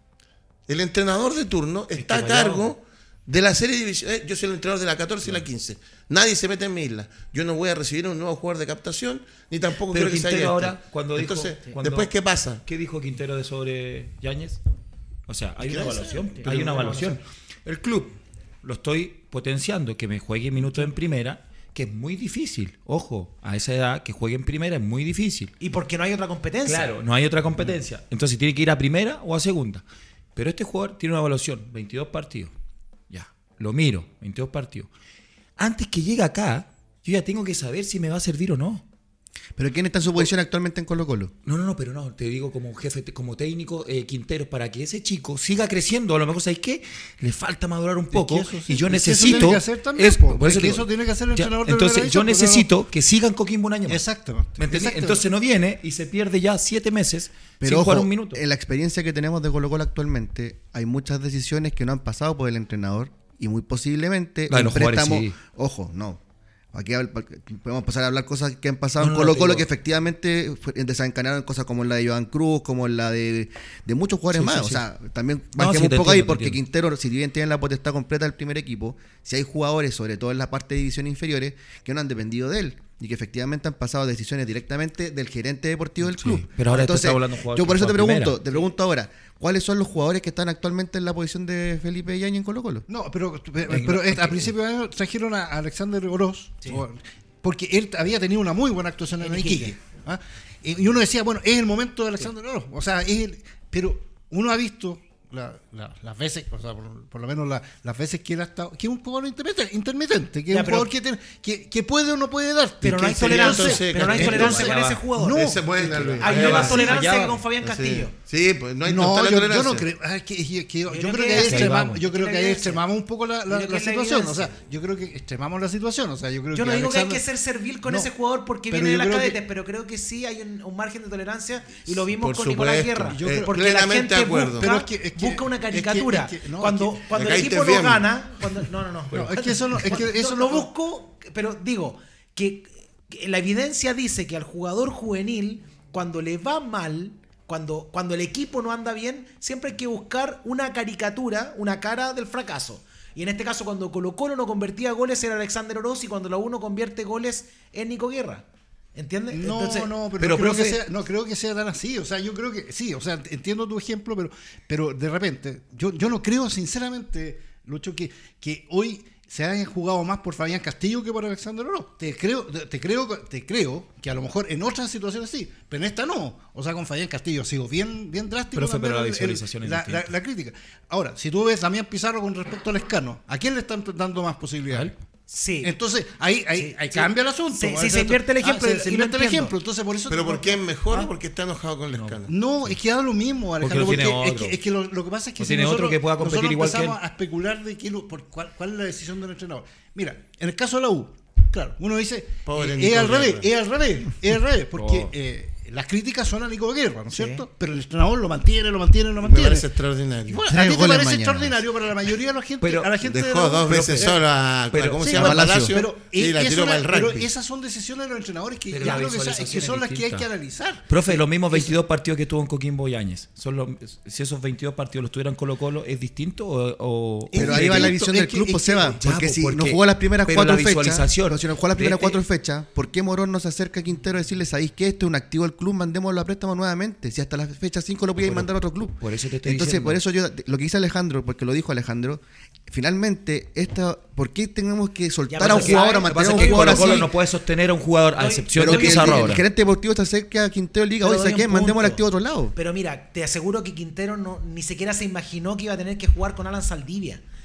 [SPEAKER 1] El entrenador de turno está a cargo de la serie de división. Eh, yo soy el entrenador de la catorce y la quince. Nadie se mete en mi isla. Yo no voy a recibir un nuevo jugador de captación, ni tampoco
[SPEAKER 4] Pero
[SPEAKER 1] quiero que se
[SPEAKER 4] Quintero
[SPEAKER 1] haya
[SPEAKER 4] ahora,
[SPEAKER 1] este.
[SPEAKER 4] cuando dijo-
[SPEAKER 1] Entonces,
[SPEAKER 4] cuando-
[SPEAKER 1] después, ¿qué pasa?
[SPEAKER 4] ¿Qué dijo Quintero de sobre Yáñez? O sea, hay
[SPEAKER 1] ¿Qué
[SPEAKER 4] una
[SPEAKER 1] hace?
[SPEAKER 4] evaluación.
[SPEAKER 1] Pero
[SPEAKER 4] Hay una
[SPEAKER 1] una
[SPEAKER 4] evaluación. El club lo estoy potenciando, que me juegue minutos en primera, que es muy difícil. Ojo, a esa edad que juegue en primera es muy difícil.
[SPEAKER 3] Y porque no hay otra competencia.
[SPEAKER 4] Claro, no hay otra competencia. Entonces tiene que ir a primera o a segunda. Pero este jugador tiene una evaluación, veintidós partidos. Ya, lo miro, veintidós partidos. Antes que llegue acá, yo ya tengo que saber si me va a servir o no.
[SPEAKER 6] Pero ¿quién está en su posición actualmente en Colo Colo?
[SPEAKER 4] No, no, no, pero no, te digo como jefe, como técnico, eh, Quintero, para que ese chico siga creciendo, a lo mejor, ¿sabes qué? Le falta madurar un poco
[SPEAKER 2] eso sí,
[SPEAKER 4] y yo
[SPEAKER 2] es que eso
[SPEAKER 4] necesito...
[SPEAKER 2] tiene que hacer también,
[SPEAKER 4] es-
[SPEAKER 2] po,
[SPEAKER 4] por
[SPEAKER 2] es que
[SPEAKER 4] digo,
[SPEAKER 2] eso tiene que hacer el
[SPEAKER 4] ya,
[SPEAKER 2] entrenador de
[SPEAKER 4] entonces,
[SPEAKER 2] primera
[SPEAKER 4] yo
[SPEAKER 2] división, porque
[SPEAKER 4] necesito que sigan Coquimbo un año más.
[SPEAKER 2] Exactamente.
[SPEAKER 4] ¿Me entendí?
[SPEAKER 2] Exactamente.
[SPEAKER 4] Entonces no viene y se pierde ya siete meses
[SPEAKER 6] Pero
[SPEAKER 4] sin
[SPEAKER 6] ojo,
[SPEAKER 4] jugar un minuto.
[SPEAKER 6] en la experiencia que tenemos de Colo Colo actualmente, hay muchas decisiones que no han pasado por el entrenador y muy posiblemente
[SPEAKER 4] La de
[SPEAKER 6] en
[SPEAKER 4] los jugadores,
[SPEAKER 6] préstamo-
[SPEAKER 4] sí.
[SPEAKER 6] ojo, no. Aquí hab- podemos pasar a hablar cosas que han pasado
[SPEAKER 4] No,
[SPEAKER 6] en
[SPEAKER 4] no,
[SPEAKER 6] Colo
[SPEAKER 4] no,
[SPEAKER 6] Colo
[SPEAKER 4] digo-
[SPEAKER 6] que efectivamente fue- desencadenaron cosas como la de Joan Cruz, como la de, de muchos jugadores
[SPEAKER 4] Sí,
[SPEAKER 6] más.
[SPEAKER 4] sí,
[SPEAKER 6] O
[SPEAKER 4] sí.
[SPEAKER 6] sea, también
[SPEAKER 4] No,
[SPEAKER 6] bajemos
[SPEAKER 4] sí,
[SPEAKER 6] un
[SPEAKER 4] te
[SPEAKER 6] poco ahí
[SPEAKER 4] entiendo, te
[SPEAKER 6] porque
[SPEAKER 4] entiendo.
[SPEAKER 6] Quintero, si bien tiene la potestad completa del primer equipo, si hay jugadores, sobre todo en la parte de divisiones inferiores, que no han dependido de él y que efectivamente han pasado decisiones directamente del gerente deportivo del
[SPEAKER 4] Sí,
[SPEAKER 6] club.
[SPEAKER 4] pero ahora
[SPEAKER 6] Entonces,
[SPEAKER 4] te está hablando de un jugador
[SPEAKER 6] yo
[SPEAKER 4] que
[SPEAKER 6] por eso te
[SPEAKER 4] juega
[SPEAKER 6] pregunto,
[SPEAKER 4] primera.
[SPEAKER 6] te pregunto ahora, ¿cuáles son los jugadores que están actualmente en la posición de Felipe Yañez en Colo Colo?
[SPEAKER 2] No, pero, pero, pero a principio de año trajeron a Alexander Oroz, o- porque él había tenido una muy buena actuación en
[SPEAKER 3] En
[SPEAKER 2] el
[SPEAKER 3] Iquique.
[SPEAKER 2] Iquique. ¿Ah? Y y uno decía, bueno, es el momento de Alexander Oroz. O sea, es el- pero uno ha visto la- la- las veces, o sea, por, por lo menos la- las veces que él ha estado, que es un jugador intermitente, intermitente que es
[SPEAKER 3] Ya,
[SPEAKER 2] un
[SPEAKER 3] pero-
[SPEAKER 2] jugador que, tiene- que, que puede o no puede dar.
[SPEAKER 3] Pero no hay
[SPEAKER 1] ¿Qué sería
[SPEAKER 3] tolerancia,
[SPEAKER 1] entonces,
[SPEAKER 3] pero no hay
[SPEAKER 1] Castillo?
[SPEAKER 3] tolerancia con
[SPEAKER 4] Allá
[SPEAKER 3] ese
[SPEAKER 4] va.
[SPEAKER 3] jugador.
[SPEAKER 2] No.
[SPEAKER 1] Ese puede darlo.
[SPEAKER 3] Hay
[SPEAKER 4] Allá
[SPEAKER 3] menos
[SPEAKER 4] va,
[SPEAKER 3] tolerancia
[SPEAKER 4] allá
[SPEAKER 3] que
[SPEAKER 4] va.
[SPEAKER 3] con Fabián Castillo.
[SPEAKER 1] Sí, sí, pues no hay
[SPEAKER 2] No,
[SPEAKER 1] total
[SPEAKER 2] yo, yo
[SPEAKER 1] tolerancia.
[SPEAKER 2] no creo. ah, que- que- que- yo
[SPEAKER 3] creo
[SPEAKER 2] creo
[SPEAKER 3] que
[SPEAKER 2] que ahí
[SPEAKER 3] es-
[SPEAKER 2] extremamos,
[SPEAKER 4] ahí
[SPEAKER 2] yo creo
[SPEAKER 3] vamos.
[SPEAKER 2] que ahí extremamos un poco la, la-
[SPEAKER 3] Yo creo
[SPEAKER 2] la
[SPEAKER 3] que es la
[SPEAKER 2] situación. O sea,
[SPEAKER 3] evidencia.
[SPEAKER 2] yo creo que extremamos la situación. O sea, yo creo
[SPEAKER 3] Yo
[SPEAKER 2] que
[SPEAKER 3] no digo que hay
[SPEAKER 2] Alexander-
[SPEAKER 3] que ser servil con
[SPEAKER 2] No,
[SPEAKER 3] ese jugador porque
[SPEAKER 2] pero
[SPEAKER 3] viene de
[SPEAKER 2] yo
[SPEAKER 3] las
[SPEAKER 2] creo que-
[SPEAKER 3] cadetes, pero creo que sí hay un, un margen de tolerancia y lo vimos
[SPEAKER 1] Por
[SPEAKER 3] con Nicolás
[SPEAKER 1] supuesto.
[SPEAKER 3] Guerra.
[SPEAKER 1] Yo creo-
[SPEAKER 3] porque la
[SPEAKER 1] plenamente
[SPEAKER 3] gente
[SPEAKER 1] de acuerdo.
[SPEAKER 3] busca,
[SPEAKER 2] Pero es que- es que-
[SPEAKER 3] busca una
[SPEAKER 2] es que-
[SPEAKER 3] caricatura.
[SPEAKER 2] es que- no,
[SPEAKER 3] cuando
[SPEAKER 2] es que-
[SPEAKER 3] cuando
[SPEAKER 1] le
[SPEAKER 3] el
[SPEAKER 1] caíste
[SPEAKER 3] equipo no
[SPEAKER 1] bien.
[SPEAKER 3] gana, cuando, no, no, no.
[SPEAKER 2] No, es que eso no- es que
[SPEAKER 3] Cuando-
[SPEAKER 2] eso
[SPEAKER 3] lo
[SPEAKER 2] no-
[SPEAKER 3] busco, pero digo que, que la evidencia dice que al jugador juvenil cuando le va mal, cuando, cuando el equipo no anda bien, siempre hay que buscar una caricatura, una cara del fracaso. Y en este caso, cuando Colo Colo no convertía goles era Alexander Oroz y cuando la U no convierte goles es Nico Guerra. ¿Entiendes?
[SPEAKER 2] No,
[SPEAKER 3] Entonces,
[SPEAKER 2] no, pero,
[SPEAKER 4] pero,
[SPEAKER 2] no, creo
[SPEAKER 4] profe-
[SPEAKER 2] que sea, no creo que sea tan así. O sea, yo creo que sí, o sea, entiendo tu ejemplo, pero, pero de repente, yo, yo no creo sinceramente, Lucho, que, que hoy se hayan jugado más por Fabián Castillo que por Alexander Oroz. Te creo, te creo, te creo que a lo mejor en otras situaciones sí, pero en esta no. O sea, con Fabián Castillo ha sido bien, bien drástico
[SPEAKER 4] Profe,
[SPEAKER 2] también
[SPEAKER 4] pero la
[SPEAKER 2] el- el-
[SPEAKER 4] visualización es
[SPEAKER 2] la,
[SPEAKER 4] distinta.
[SPEAKER 2] la- la crítica. Ahora, si tú ves Damián Pizarro con respecto al Escano, ¿a quién le están dando más posibilidades?
[SPEAKER 3] sí.
[SPEAKER 2] Entonces, ahí, ahí,
[SPEAKER 3] Sí,
[SPEAKER 2] ahí
[SPEAKER 3] sí.
[SPEAKER 2] cambia el asunto.
[SPEAKER 3] Sí, sí,
[SPEAKER 2] O
[SPEAKER 3] se
[SPEAKER 2] sea,
[SPEAKER 3] invierte el
[SPEAKER 2] ah,
[SPEAKER 3] ejemplo
[SPEAKER 2] se,
[SPEAKER 3] y
[SPEAKER 2] se
[SPEAKER 3] lo
[SPEAKER 2] invierte el
[SPEAKER 3] entiendo.
[SPEAKER 2] ejemplo. Entonces, por eso
[SPEAKER 1] Pero
[SPEAKER 2] te-
[SPEAKER 1] ¿por qué es mejor
[SPEAKER 2] Ah.
[SPEAKER 1] o porque está enojado con Lescano?
[SPEAKER 2] No, es que da lo mismo, Alejandro.
[SPEAKER 4] Porque no
[SPEAKER 2] Porque,
[SPEAKER 4] tiene
[SPEAKER 2] es
[SPEAKER 4] otro.
[SPEAKER 2] que, es que lo, lo que pasa es que
[SPEAKER 4] No
[SPEAKER 2] si
[SPEAKER 4] tiene
[SPEAKER 2] nosotros,
[SPEAKER 4] otro que pueda competir
[SPEAKER 2] nosotros
[SPEAKER 4] igual que
[SPEAKER 2] empezamos
[SPEAKER 4] él.
[SPEAKER 2] a especular de qué lo- por cuál, cuál es la decisión del entrenador. Mira, en el caso de la U, claro, uno dice,
[SPEAKER 1] Pobre
[SPEAKER 2] eh,
[SPEAKER 1] Nico
[SPEAKER 2] es al revés,
[SPEAKER 1] Guerra.
[SPEAKER 2] es al revés, es al revés, porque
[SPEAKER 4] Oh.
[SPEAKER 2] eh, las críticas son a Nico Guerra, ¿no es
[SPEAKER 3] Sí.
[SPEAKER 2] cierto? Pero el entrenador lo mantiene, lo mantiene, lo
[SPEAKER 1] Me
[SPEAKER 2] mantiene.
[SPEAKER 1] parece extraordinario.
[SPEAKER 2] Bueno,
[SPEAKER 6] Tres
[SPEAKER 2] a ti te
[SPEAKER 6] goles
[SPEAKER 2] parece
[SPEAKER 6] mañana.
[SPEAKER 2] extraordinario, pero a la mayoría de la gente,
[SPEAKER 4] Pero
[SPEAKER 2] a la gente de
[SPEAKER 1] Dejó
[SPEAKER 2] la U-
[SPEAKER 1] dos
[SPEAKER 2] pero-
[SPEAKER 1] veces
[SPEAKER 2] eh,
[SPEAKER 1] sola a,
[SPEAKER 4] pero-
[SPEAKER 1] ¿cómo
[SPEAKER 2] sí,
[SPEAKER 1] se llama?
[SPEAKER 6] Palacio.
[SPEAKER 1] Palacio.
[SPEAKER 2] Pero,
[SPEAKER 1] y
[SPEAKER 2] es-
[SPEAKER 1] la
[SPEAKER 2] es
[SPEAKER 1] tiró
[SPEAKER 2] una-
[SPEAKER 1] para el
[SPEAKER 2] pero
[SPEAKER 1] rugby.
[SPEAKER 2] esas son decisiones de los entrenadores que,
[SPEAKER 4] Pero
[SPEAKER 2] yo
[SPEAKER 4] la
[SPEAKER 2] creo que, sa-
[SPEAKER 4] visualización
[SPEAKER 2] que son
[SPEAKER 4] es
[SPEAKER 2] las que hay que
[SPEAKER 4] distinta.
[SPEAKER 2] analizar.
[SPEAKER 4] Profe, los mismos veintidós partidos que tuvo en Coquimbo Yáñez. Son los, si esos veintidós partidos los tuvieran Colo Colo, ¿es distinto o...? o-
[SPEAKER 6] Pero
[SPEAKER 2] Es
[SPEAKER 6] ahí va la
[SPEAKER 2] distinto,
[SPEAKER 6] visión
[SPEAKER 2] es
[SPEAKER 6] del
[SPEAKER 2] que-
[SPEAKER 6] club,
[SPEAKER 2] es
[SPEAKER 6] pues,
[SPEAKER 2] que-
[SPEAKER 6] Seba.
[SPEAKER 4] ya,
[SPEAKER 6] Porque
[SPEAKER 4] pues,
[SPEAKER 6] si no
[SPEAKER 4] porque-
[SPEAKER 6] jugó las primeras
[SPEAKER 4] pero
[SPEAKER 6] cuatro
[SPEAKER 4] la
[SPEAKER 6] fechas,
[SPEAKER 4] visualización
[SPEAKER 6] pero si no jugó las primeras
[SPEAKER 4] de-
[SPEAKER 6] cuatro
[SPEAKER 4] eh,
[SPEAKER 6] fechas, ¿por qué Morón no se acerca a Quintero a decirle, sabéis que este es un activo del club, mandémoslo a préstamo nuevamente? Si hasta la fecha cinco lo podíais
[SPEAKER 4] Por-
[SPEAKER 6] mandar a otro club.
[SPEAKER 4] por eso te estoy
[SPEAKER 6] Entonces,
[SPEAKER 4] diciendo.
[SPEAKER 6] por eso yo, lo que dice Alejandro, porque lo dijo Alejandro, finalmente, esta, ¿por qué tenemos que soltar
[SPEAKER 3] pero
[SPEAKER 6] a un
[SPEAKER 3] es que-
[SPEAKER 6] jugador, a
[SPEAKER 3] lo
[SPEAKER 4] Lo que
[SPEAKER 6] mantener
[SPEAKER 4] pasa
[SPEAKER 6] a
[SPEAKER 4] es
[SPEAKER 6] un
[SPEAKER 4] que
[SPEAKER 6] jugador
[SPEAKER 4] Colo Colo
[SPEAKER 6] así?
[SPEAKER 4] no puede sostener a un jugador, a
[SPEAKER 3] No,
[SPEAKER 4] excepción
[SPEAKER 6] Pero
[SPEAKER 4] de
[SPEAKER 6] que el,
[SPEAKER 4] Pizarro
[SPEAKER 6] el
[SPEAKER 4] ahora.
[SPEAKER 6] gerente deportivo se acerca a Quintero y le diga,
[SPEAKER 3] Pero
[SPEAKER 6] oye, ¿sabes
[SPEAKER 3] doy
[SPEAKER 6] qué?
[SPEAKER 3] un
[SPEAKER 6] Mandemos al
[SPEAKER 3] punto.
[SPEAKER 6] activo a otro lado.
[SPEAKER 3] Pero mira, te aseguro que Quintero no, ni siquiera se imaginó que iba a tener que jugar con Alan Saldivia.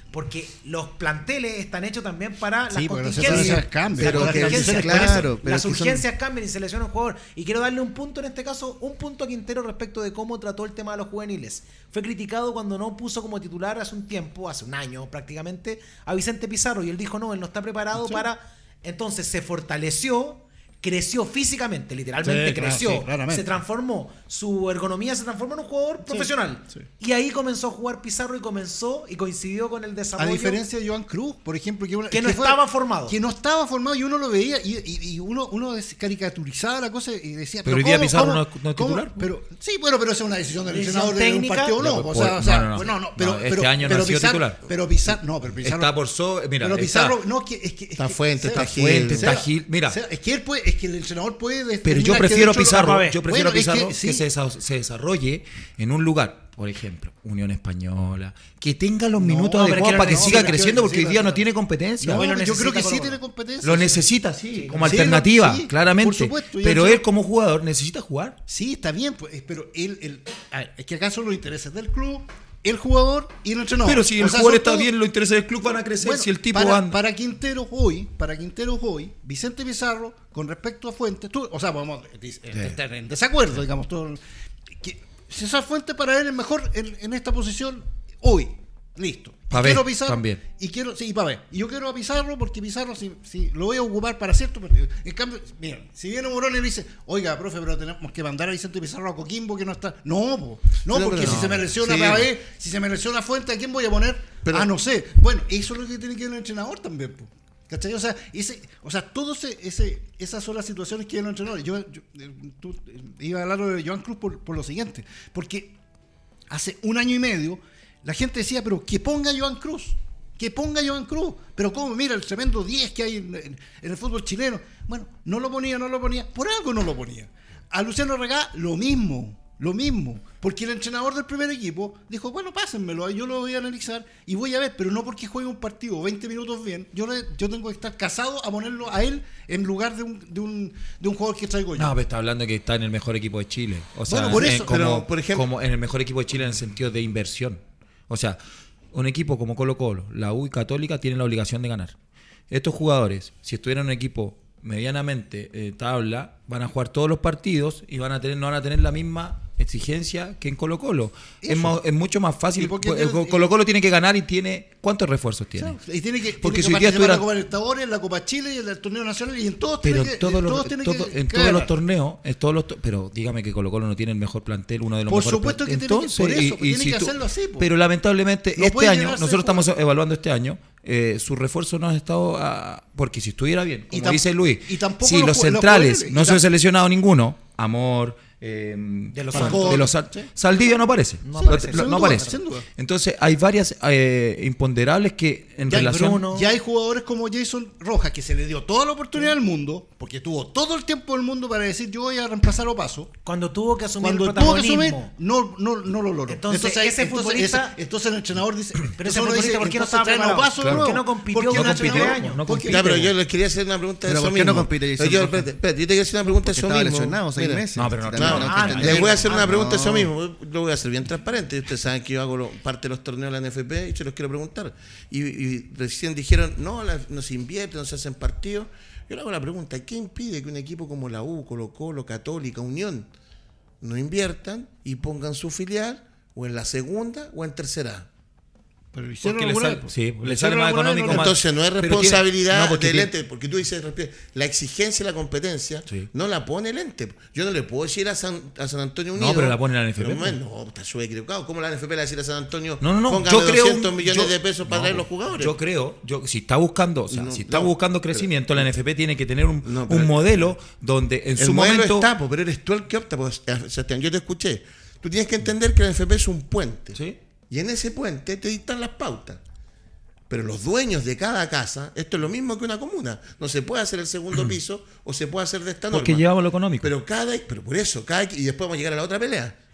[SPEAKER 3] Porque los planteles están hechos también para
[SPEAKER 2] Sí,
[SPEAKER 3] las
[SPEAKER 2] porque las
[SPEAKER 3] contingencias.
[SPEAKER 2] circunstancias cambian.
[SPEAKER 6] Pero
[SPEAKER 3] Las
[SPEAKER 6] que-
[SPEAKER 3] contingencias,
[SPEAKER 6] claro,
[SPEAKER 3] por eso,
[SPEAKER 6] pero
[SPEAKER 3] las
[SPEAKER 6] que son-
[SPEAKER 3] urgencias cambian y se lesiona un jugador. Y quiero darle un punto en este caso, un punto a Quintero respecto de cómo trató el tema de los juveniles. Fue criticado cuando no puso como titular hace un tiempo, hace un año prácticamente, a Vicente Pizarro. Y él dijo, no, él no está preparado
[SPEAKER 2] Sí.
[SPEAKER 3] para... Entonces se fortaleció, creció físicamente, literalmente
[SPEAKER 2] Sí, claro,
[SPEAKER 3] creció,
[SPEAKER 2] sí, claramente.
[SPEAKER 3] se transformó, su ergonomía se transformó en un jugador profesional.
[SPEAKER 2] sí.
[SPEAKER 3] Y ahí comenzó a jugar Pizarro y comenzó y coincidió con el
[SPEAKER 2] A
[SPEAKER 3] desarrollo.
[SPEAKER 2] diferencia de Joan Cruz, por ejemplo, que, una-
[SPEAKER 3] Que no
[SPEAKER 2] fue-
[SPEAKER 3] estaba formado.
[SPEAKER 2] Que no estaba formado y uno lo veía y, y- y uno, uno des- caricaturizaba la cosa y decía,
[SPEAKER 4] Pero hoy día
[SPEAKER 2] ¿cómo-
[SPEAKER 4] Pizarro
[SPEAKER 2] cómo-
[SPEAKER 4] no es- no es
[SPEAKER 2] cómo?
[SPEAKER 4] titular.
[SPEAKER 2] Pero, sí, bueno, pero esa es una decisión del
[SPEAKER 3] Decisión
[SPEAKER 2] entrenador de un
[SPEAKER 3] técnica.
[SPEAKER 2] partido o no.
[SPEAKER 4] No,
[SPEAKER 2] o sea,
[SPEAKER 4] por-
[SPEAKER 2] o sea,
[SPEAKER 4] no, no, no.
[SPEAKER 2] pues no, no, pero,
[SPEAKER 4] No, este
[SPEAKER 2] pero-
[SPEAKER 4] año no
[SPEAKER 2] pero
[SPEAKER 4] ha sido
[SPEAKER 2] Pizarro-
[SPEAKER 4] titular.
[SPEAKER 2] Pero Pizarro, no, pero Pizarro.
[SPEAKER 4] Está por sobre. Mira,
[SPEAKER 2] pero
[SPEAKER 4] está-
[SPEAKER 2] Pizarro, no, que, es que. Es
[SPEAKER 1] Está
[SPEAKER 2] que-
[SPEAKER 1] Fuente,
[SPEAKER 2] Seba,
[SPEAKER 1] está Gil.
[SPEAKER 4] Fuente, está
[SPEAKER 2] Seba,
[SPEAKER 4] Gil. Mira,
[SPEAKER 2] Seba, es que él puede, es que el entrenador puede.
[SPEAKER 4] pero
[SPEAKER 2] determinar
[SPEAKER 4] yo
[SPEAKER 2] que
[SPEAKER 4] prefiero a
[SPEAKER 2] de hecho-
[SPEAKER 4] Pizarro,
[SPEAKER 3] Vamos a ver.
[SPEAKER 4] yo prefiero
[SPEAKER 2] Bueno,
[SPEAKER 4] a
[SPEAKER 2] es que
[SPEAKER 4] Pizarro que,
[SPEAKER 2] sí.
[SPEAKER 4] se, desa- se desarrolle en un lugar, por ejemplo, Unión Española, que tenga los minutos
[SPEAKER 3] pero es
[SPEAKER 4] adecuados
[SPEAKER 3] que
[SPEAKER 4] para que
[SPEAKER 3] no,
[SPEAKER 4] siga
[SPEAKER 3] pero-
[SPEAKER 4] creciendo, porque hoy
[SPEAKER 2] necesita-
[SPEAKER 4] día no tiene competencia.
[SPEAKER 2] No,
[SPEAKER 3] Hoy lo
[SPEAKER 2] yo creo
[SPEAKER 3] necesita
[SPEAKER 2] que sí
[SPEAKER 3] Colo-Colo.
[SPEAKER 2] tiene competencia.
[SPEAKER 4] Lo necesita, sí, como
[SPEAKER 2] Sí,
[SPEAKER 4] alternativa,
[SPEAKER 2] sí,
[SPEAKER 4] claramente.
[SPEAKER 2] por supuesto, y
[SPEAKER 4] pero
[SPEAKER 2] el-
[SPEAKER 4] él como jugador necesita jugar.
[SPEAKER 2] Sí, está bien, pues, pero él, él- a ver, es que acaso los intereses del club, el jugador y el entrenador.
[SPEAKER 4] Pero si el
[SPEAKER 2] O sea,
[SPEAKER 4] jugador
[SPEAKER 2] son
[SPEAKER 4] está
[SPEAKER 2] todos-
[SPEAKER 4] bien, los intereses del club van a crecer.
[SPEAKER 2] Bueno,
[SPEAKER 4] si el tipo
[SPEAKER 2] para,
[SPEAKER 4] anda.
[SPEAKER 2] para Quinteros hoy, para Quinteros hoy, Vicente Pizarro, con respecto a Fuentes, tú, o sea, vamos a dis- estar en desacuerdo, digamos, todo, que César Fuentes para él es mejor en, en esta posición hoy. Listo. Y
[SPEAKER 4] Pabé
[SPEAKER 2] quiero Pizarro,
[SPEAKER 4] también.
[SPEAKER 2] Y quiero, sí, Pabé. Y yo quiero a Pizarro porque Pizarro si, si lo voy a ocupar para cierto partido. En cambio, miren, si viene Morón y le dice, oiga, profe, pero tenemos que mandar a Vicente Pizarro a Coquimbo que no está. No, po. no,
[SPEAKER 1] Pero,
[SPEAKER 2] porque
[SPEAKER 1] pero
[SPEAKER 2] si
[SPEAKER 1] no.
[SPEAKER 2] se me lesiona
[SPEAKER 1] Sí.
[SPEAKER 2] Pabé, si se me lesiona Fuente, ¿a quién voy a poner?
[SPEAKER 1] Pero-
[SPEAKER 2] ah, no sé. Bueno, eso es lo que tiene que ver el entrenador también, po. ¿Cachai? O sea, ese, o sea, todos ese, ese, esas son las situaciones que los entrenadores. Yo, yo eh, tú, eh, iba a hablar de Joan Cruz por, por lo siguiente, porque hace un año y medio la gente decía, pero que ponga Joan Cruz, que ponga Joan Cruz, pero cómo, mira el tremendo diez que hay en, en- en el fútbol chileno. Bueno, no lo ponía, no lo ponía, por algo no lo ponía. A Luciano Regá, lo mismo, lo mismo, porque el entrenador del primer equipo dijo, bueno, pásenmelo, yo lo voy a analizar y voy a ver, pero no porque juegue un partido veinte minutos bien, yo, le- yo tengo que estar casado a ponerlo a él en lugar de un, de un, de un jugador que traigo yo.
[SPEAKER 4] No, pero está hablando que está en el mejor equipo de Chile. O sea,
[SPEAKER 2] Bueno, por
[SPEAKER 4] en-
[SPEAKER 2] eso,
[SPEAKER 4] como,
[SPEAKER 1] pero, por ejemplo-
[SPEAKER 4] como en el mejor equipo de Chile en el sentido de inversión. O sea, un equipo como Colo Colo, la U y Católica tienen la obligación de ganar. Estos jugadores, si estuvieran en un equipo medianamente eh, tabla, van a jugar todos los partidos y van a tener, no van a tener la misma exigencia que en Colo Colo. Es,
[SPEAKER 2] Eso.
[SPEAKER 4] más- es mucho más
[SPEAKER 2] ¿Y
[SPEAKER 4] fácil.
[SPEAKER 2] por qué
[SPEAKER 4] pues,
[SPEAKER 2] tiene-
[SPEAKER 4] Colo Colo tiene que ganar y tiene... ¿Cuántos refuerzos tiene?
[SPEAKER 2] O sea, y tiene que,
[SPEAKER 4] Porque
[SPEAKER 2] tiene
[SPEAKER 4] si
[SPEAKER 2] que
[SPEAKER 4] hoy día
[SPEAKER 2] participar en la
[SPEAKER 4] estuviera-
[SPEAKER 2] Copa Libertadores, en la Copa Chile y en el torneo nacional y en todos
[SPEAKER 4] Pero
[SPEAKER 2] tiene
[SPEAKER 4] en
[SPEAKER 2] que,
[SPEAKER 4] todos los,
[SPEAKER 2] todos tiene
[SPEAKER 4] todo-
[SPEAKER 2] que-
[SPEAKER 4] en
[SPEAKER 2] que
[SPEAKER 4] todos los
[SPEAKER 2] ganar.
[SPEAKER 4] torneos, en todos los to- pero dígame que Colo Colo no tiene el mejor plantel, uno de los
[SPEAKER 2] Por
[SPEAKER 4] mejores
[SPEAKER 2] supuesto que
[SPEAKER 4] planteles.
[SPEAKER 2] tiene que-
[SPEAKER 4] Entonces,
[SPEAKER 2] por eso,
[SPEAKER 4] y-
[SPEAKER 2] pues
[SPEAKER 4] y
[SPEAKER 2] tiene
[SPEAKER 4] si
[SPEAKER 2] que
[SPEAKER 4] tú-
[SPEAKER 2] hacerlo así, pues.
[SPEAKER 4] Pero lamentablemente
[SPEAKER 2] No
[SPEAKER 4] este
[SPEAKER 2] puede
[SPEAKER 4] año,
[SPEAKER 2] llenarse
[SPEAKER 4] nosotros
[SPEAKER 2] de
[SPEAKER 4] estamos evaluando este año, eh, su refuerzo no ha estado, ah, porque si estuviera bien,
[SPEAKER 2] Y
[SPEAKER 4] como
[SPEAKER 2] tam-
[SPEAKER 4] dice Luis,
[SPEAKER 2] y tampoco
[SPEAKER 4] si
[SPEAKER 2] los
[SPEAKER 4] los
[SPEAKER 2] ju- los
[SPEAKER 4] centrales
[SPEAKER 2] jugadores,
[SPEAKER 4] no
[SPEAKER 2] y
[SPEAKER 4] se han
[SPEAKER 2] tam-
[SPEAKER 4] seleccionado ninguno, Amor, eh,
[SPEAKER 3] De los
[SPEAKER 4] Falcón,
[SPEAKER 2] Santos.
[SPEAKER 4] de los Sal-
[SPEAKER 2] Sí.
[SPEAKER 4] Saldivia no aparece.
[SPEAKER 3] No
[SPEAKER 4] Lo-
[SPEAKER 3] aparece.
[SPEAKER 4] lo-
[SPEAKER 2] Sin
[SPEAKER 4] no
[SPEAKER 2] duda,
[SPEAKER 4] aparece.
[SPEAKER 2] sin duda.
[SPEAKER 4] Entonces hay varias eh, imponderables que en
[SPEAKER 2] Ya hay,
[SPEAKER 4] relación...
[SPEAKER 3] Bruno.
[SPEAKER 2] ya hay jugadores como Jason Rojas que se le dio toda la oportunidad del mundo, porque tuvo todo el tiempo del mundo para decir yo voy a reemplazar a Opaso.
[SPEAKER 3] Cuando tuvo que asumir
[SPEAKER 2] Cuando
[SPEAKER 3] el
[SPEAKER 2] tuvo que
[SPEAKER 3] protagonismo.
[SPEAKER 2] asumir, no, no, no lo logró.
[SPEAKER 3] Entonces,
[SPEAKER 2] ahí-
[SPEAKER 3] ese futbolista-
[SPEAKER 2] ese- entonces el entrenador dice,
[SPEAKER 3] Pero
[SPEAKER 2] entonces
[SPEAKER 3] ese
[SPEAKER 2] uno
[SPEAKER 3] futbolista,
[SPEAKER 2] dice,
[SPEAKER 3] ¿por qué no
[SPEAKER 2] entonces
[SPEAKER 3] estaba
[SPEAKER 2] traen a
[SPEAKER 3] preparado?
[SPEAKER 2] Opaso de
[SPEAKER 3] Claro.
[SPEAKER 2] nuevo.
[SPEAKER 3] ¿Por qué no compitió
[SPEAKER 2] Porque
[SPEAKER 3] con
[SPEAKER 2] no
[SPEAKER 3] Nacho
[SPEAKER 2] compitió.
[SPEAKER 3] Cabaño?
[SPEAKER 4] No
[SPEAKER 2] Porque-
[SPEAKER 4] compite.
[SPEAKER 1] Ya, pero yo les quería hacer una pregunta de
[SPEAKER 6] Pero
[SPEAKER 1] eso
[SPEAKER 6] ¿por qué no
[SPEAKER 1] mismo.
[SPEAKER 6] compite Jason
[SPEAKER 1] Pero yo,
[SPEAKER 6] Rojas?
[SPEAKER 1] espérate, espérate, yo te quiero hacer una pregunta de
[SPEAKER 6] Porque
[SPEAKER 1] eso
[SPEAKER 6] estaba
[SPEAKER 1] mismo.
[SPEAKER 6] lesionado seis
[SPEAKER 1] Mira,
[SPEAKER 6] meses.
[SPEAKER 4] No, pero no,
[SPEAKER 6] También
[SPEAKER 1] No,
[SPEAKER 6] hay que
[SPEAKER 3] ah,
[SPEAKER 6] entender.
[SPEAKER 1] les voy a hacer una
[SPEAKER 6] Ah,
[SPEAKER 1] pregunta de eso
[SPEAKER 6] no.
[SPEAKER 1] mismo. Lo voy a hacer bien transparente. Ustedes saben que yo hago lo- parte de los torneos de la N F P y se los quiero preguntar. Y, y recién dijeron, no, la- no se invierte, no se hacen partidos. Yo le hago la pregunta, ¿qué impide que un equipo como la U, Colo Colo, Católica, Unión, no inviertan y pongan su filial o en la segunda o en tercera?
[SPEAKER 2] Pero hicieron
[SPEAKER 4] Porque le
[SPEAKER 2] alguna
[SPEAKER 4] sale-
[SPEAKER 2] vez,
[SPEAKER 4] sí,
[SPEAKER 2] po.
[SPEAKER 4] le
[SPEAKER 2] Hicieron
[SPEAKER 4] sale más
[SPEAKER 2] alguna vez,
[SPEAKER 4] económico,
[SPEAKER 2] ¿no?
[SPEAKER 4] más-
[SPEAKER 1] Entonces no es
[SPEAKER 4] pero
[SPEAKER 1] responsabilidad
[SPEAKER 4] tiene- no, porque
[SPEAKER 1] del
[SPEAKER 4] tiene-
[SPEAKER 1] ente, porque tú dices, respe- la exigencia y la competencia
[SPEAKER 4] Sí.
[SPEAKER 1] no la pone el ente. Yo no le puedo decir a San, a San Antonio Unido.
[SPEAKER 4] No, pero la pone la N F P,
[SPEAKER 1] Pero,
[SPEAKER 4] pues.
[SPEAKER 1] bueno, no, está súper equivocado. ¿Cómo la N F P le va a decir a San Antonio,
[SPEAKER 4] No, no, no.
[SPEAKER 1] póngame
[SPEAKER 4] Yo creo
[SPEAKER 1] doscientos
[SPEAKER 4] un-
[SPEAKER 1] millones
[SPEAKER 4] yo-
[SPEAKER 1] de pesos para
[SPEAKER 4] no,
[SPEAKER 1] traer los jugadores?
[SPEAKER 4] Yo creo, yo, si está buscando, o sea,
[SPEAKER 1] No,
[SPEAKER 4] si está
[SPEAKER 1] no,
[SPEAKER 4] buscando crecimiento, la N F P tiene que tener un,
[SPEAKER 1] No, pero-
[SPEAKER 4] un modelo donde en
[SPEAKER 1] el
[SPEAKER 4] su
[SPEAKER 1] modelo
[SPEAKER 4] momento.
[SPEAKER 1] está, po, pero eres tú el que opta. Pues, Sebastián, yo te escuché. Tú tienes que entender que la N F P es un puente.
[SPEAKER 4] ¿Sí?
[SPEAKER 1] Y en ese puente te dictan las pautas. Pero los dueños de cada casa, esto es lo mismo que una comuna. No se puede hacer el segundo piso o se puede hacer de esta norma.
[SPEAKER 4] Porque llevamos lo económico.
[SPEAKER 1] Pero cada, pero por eso, cada, y después vamos a llegar a la otra pelea.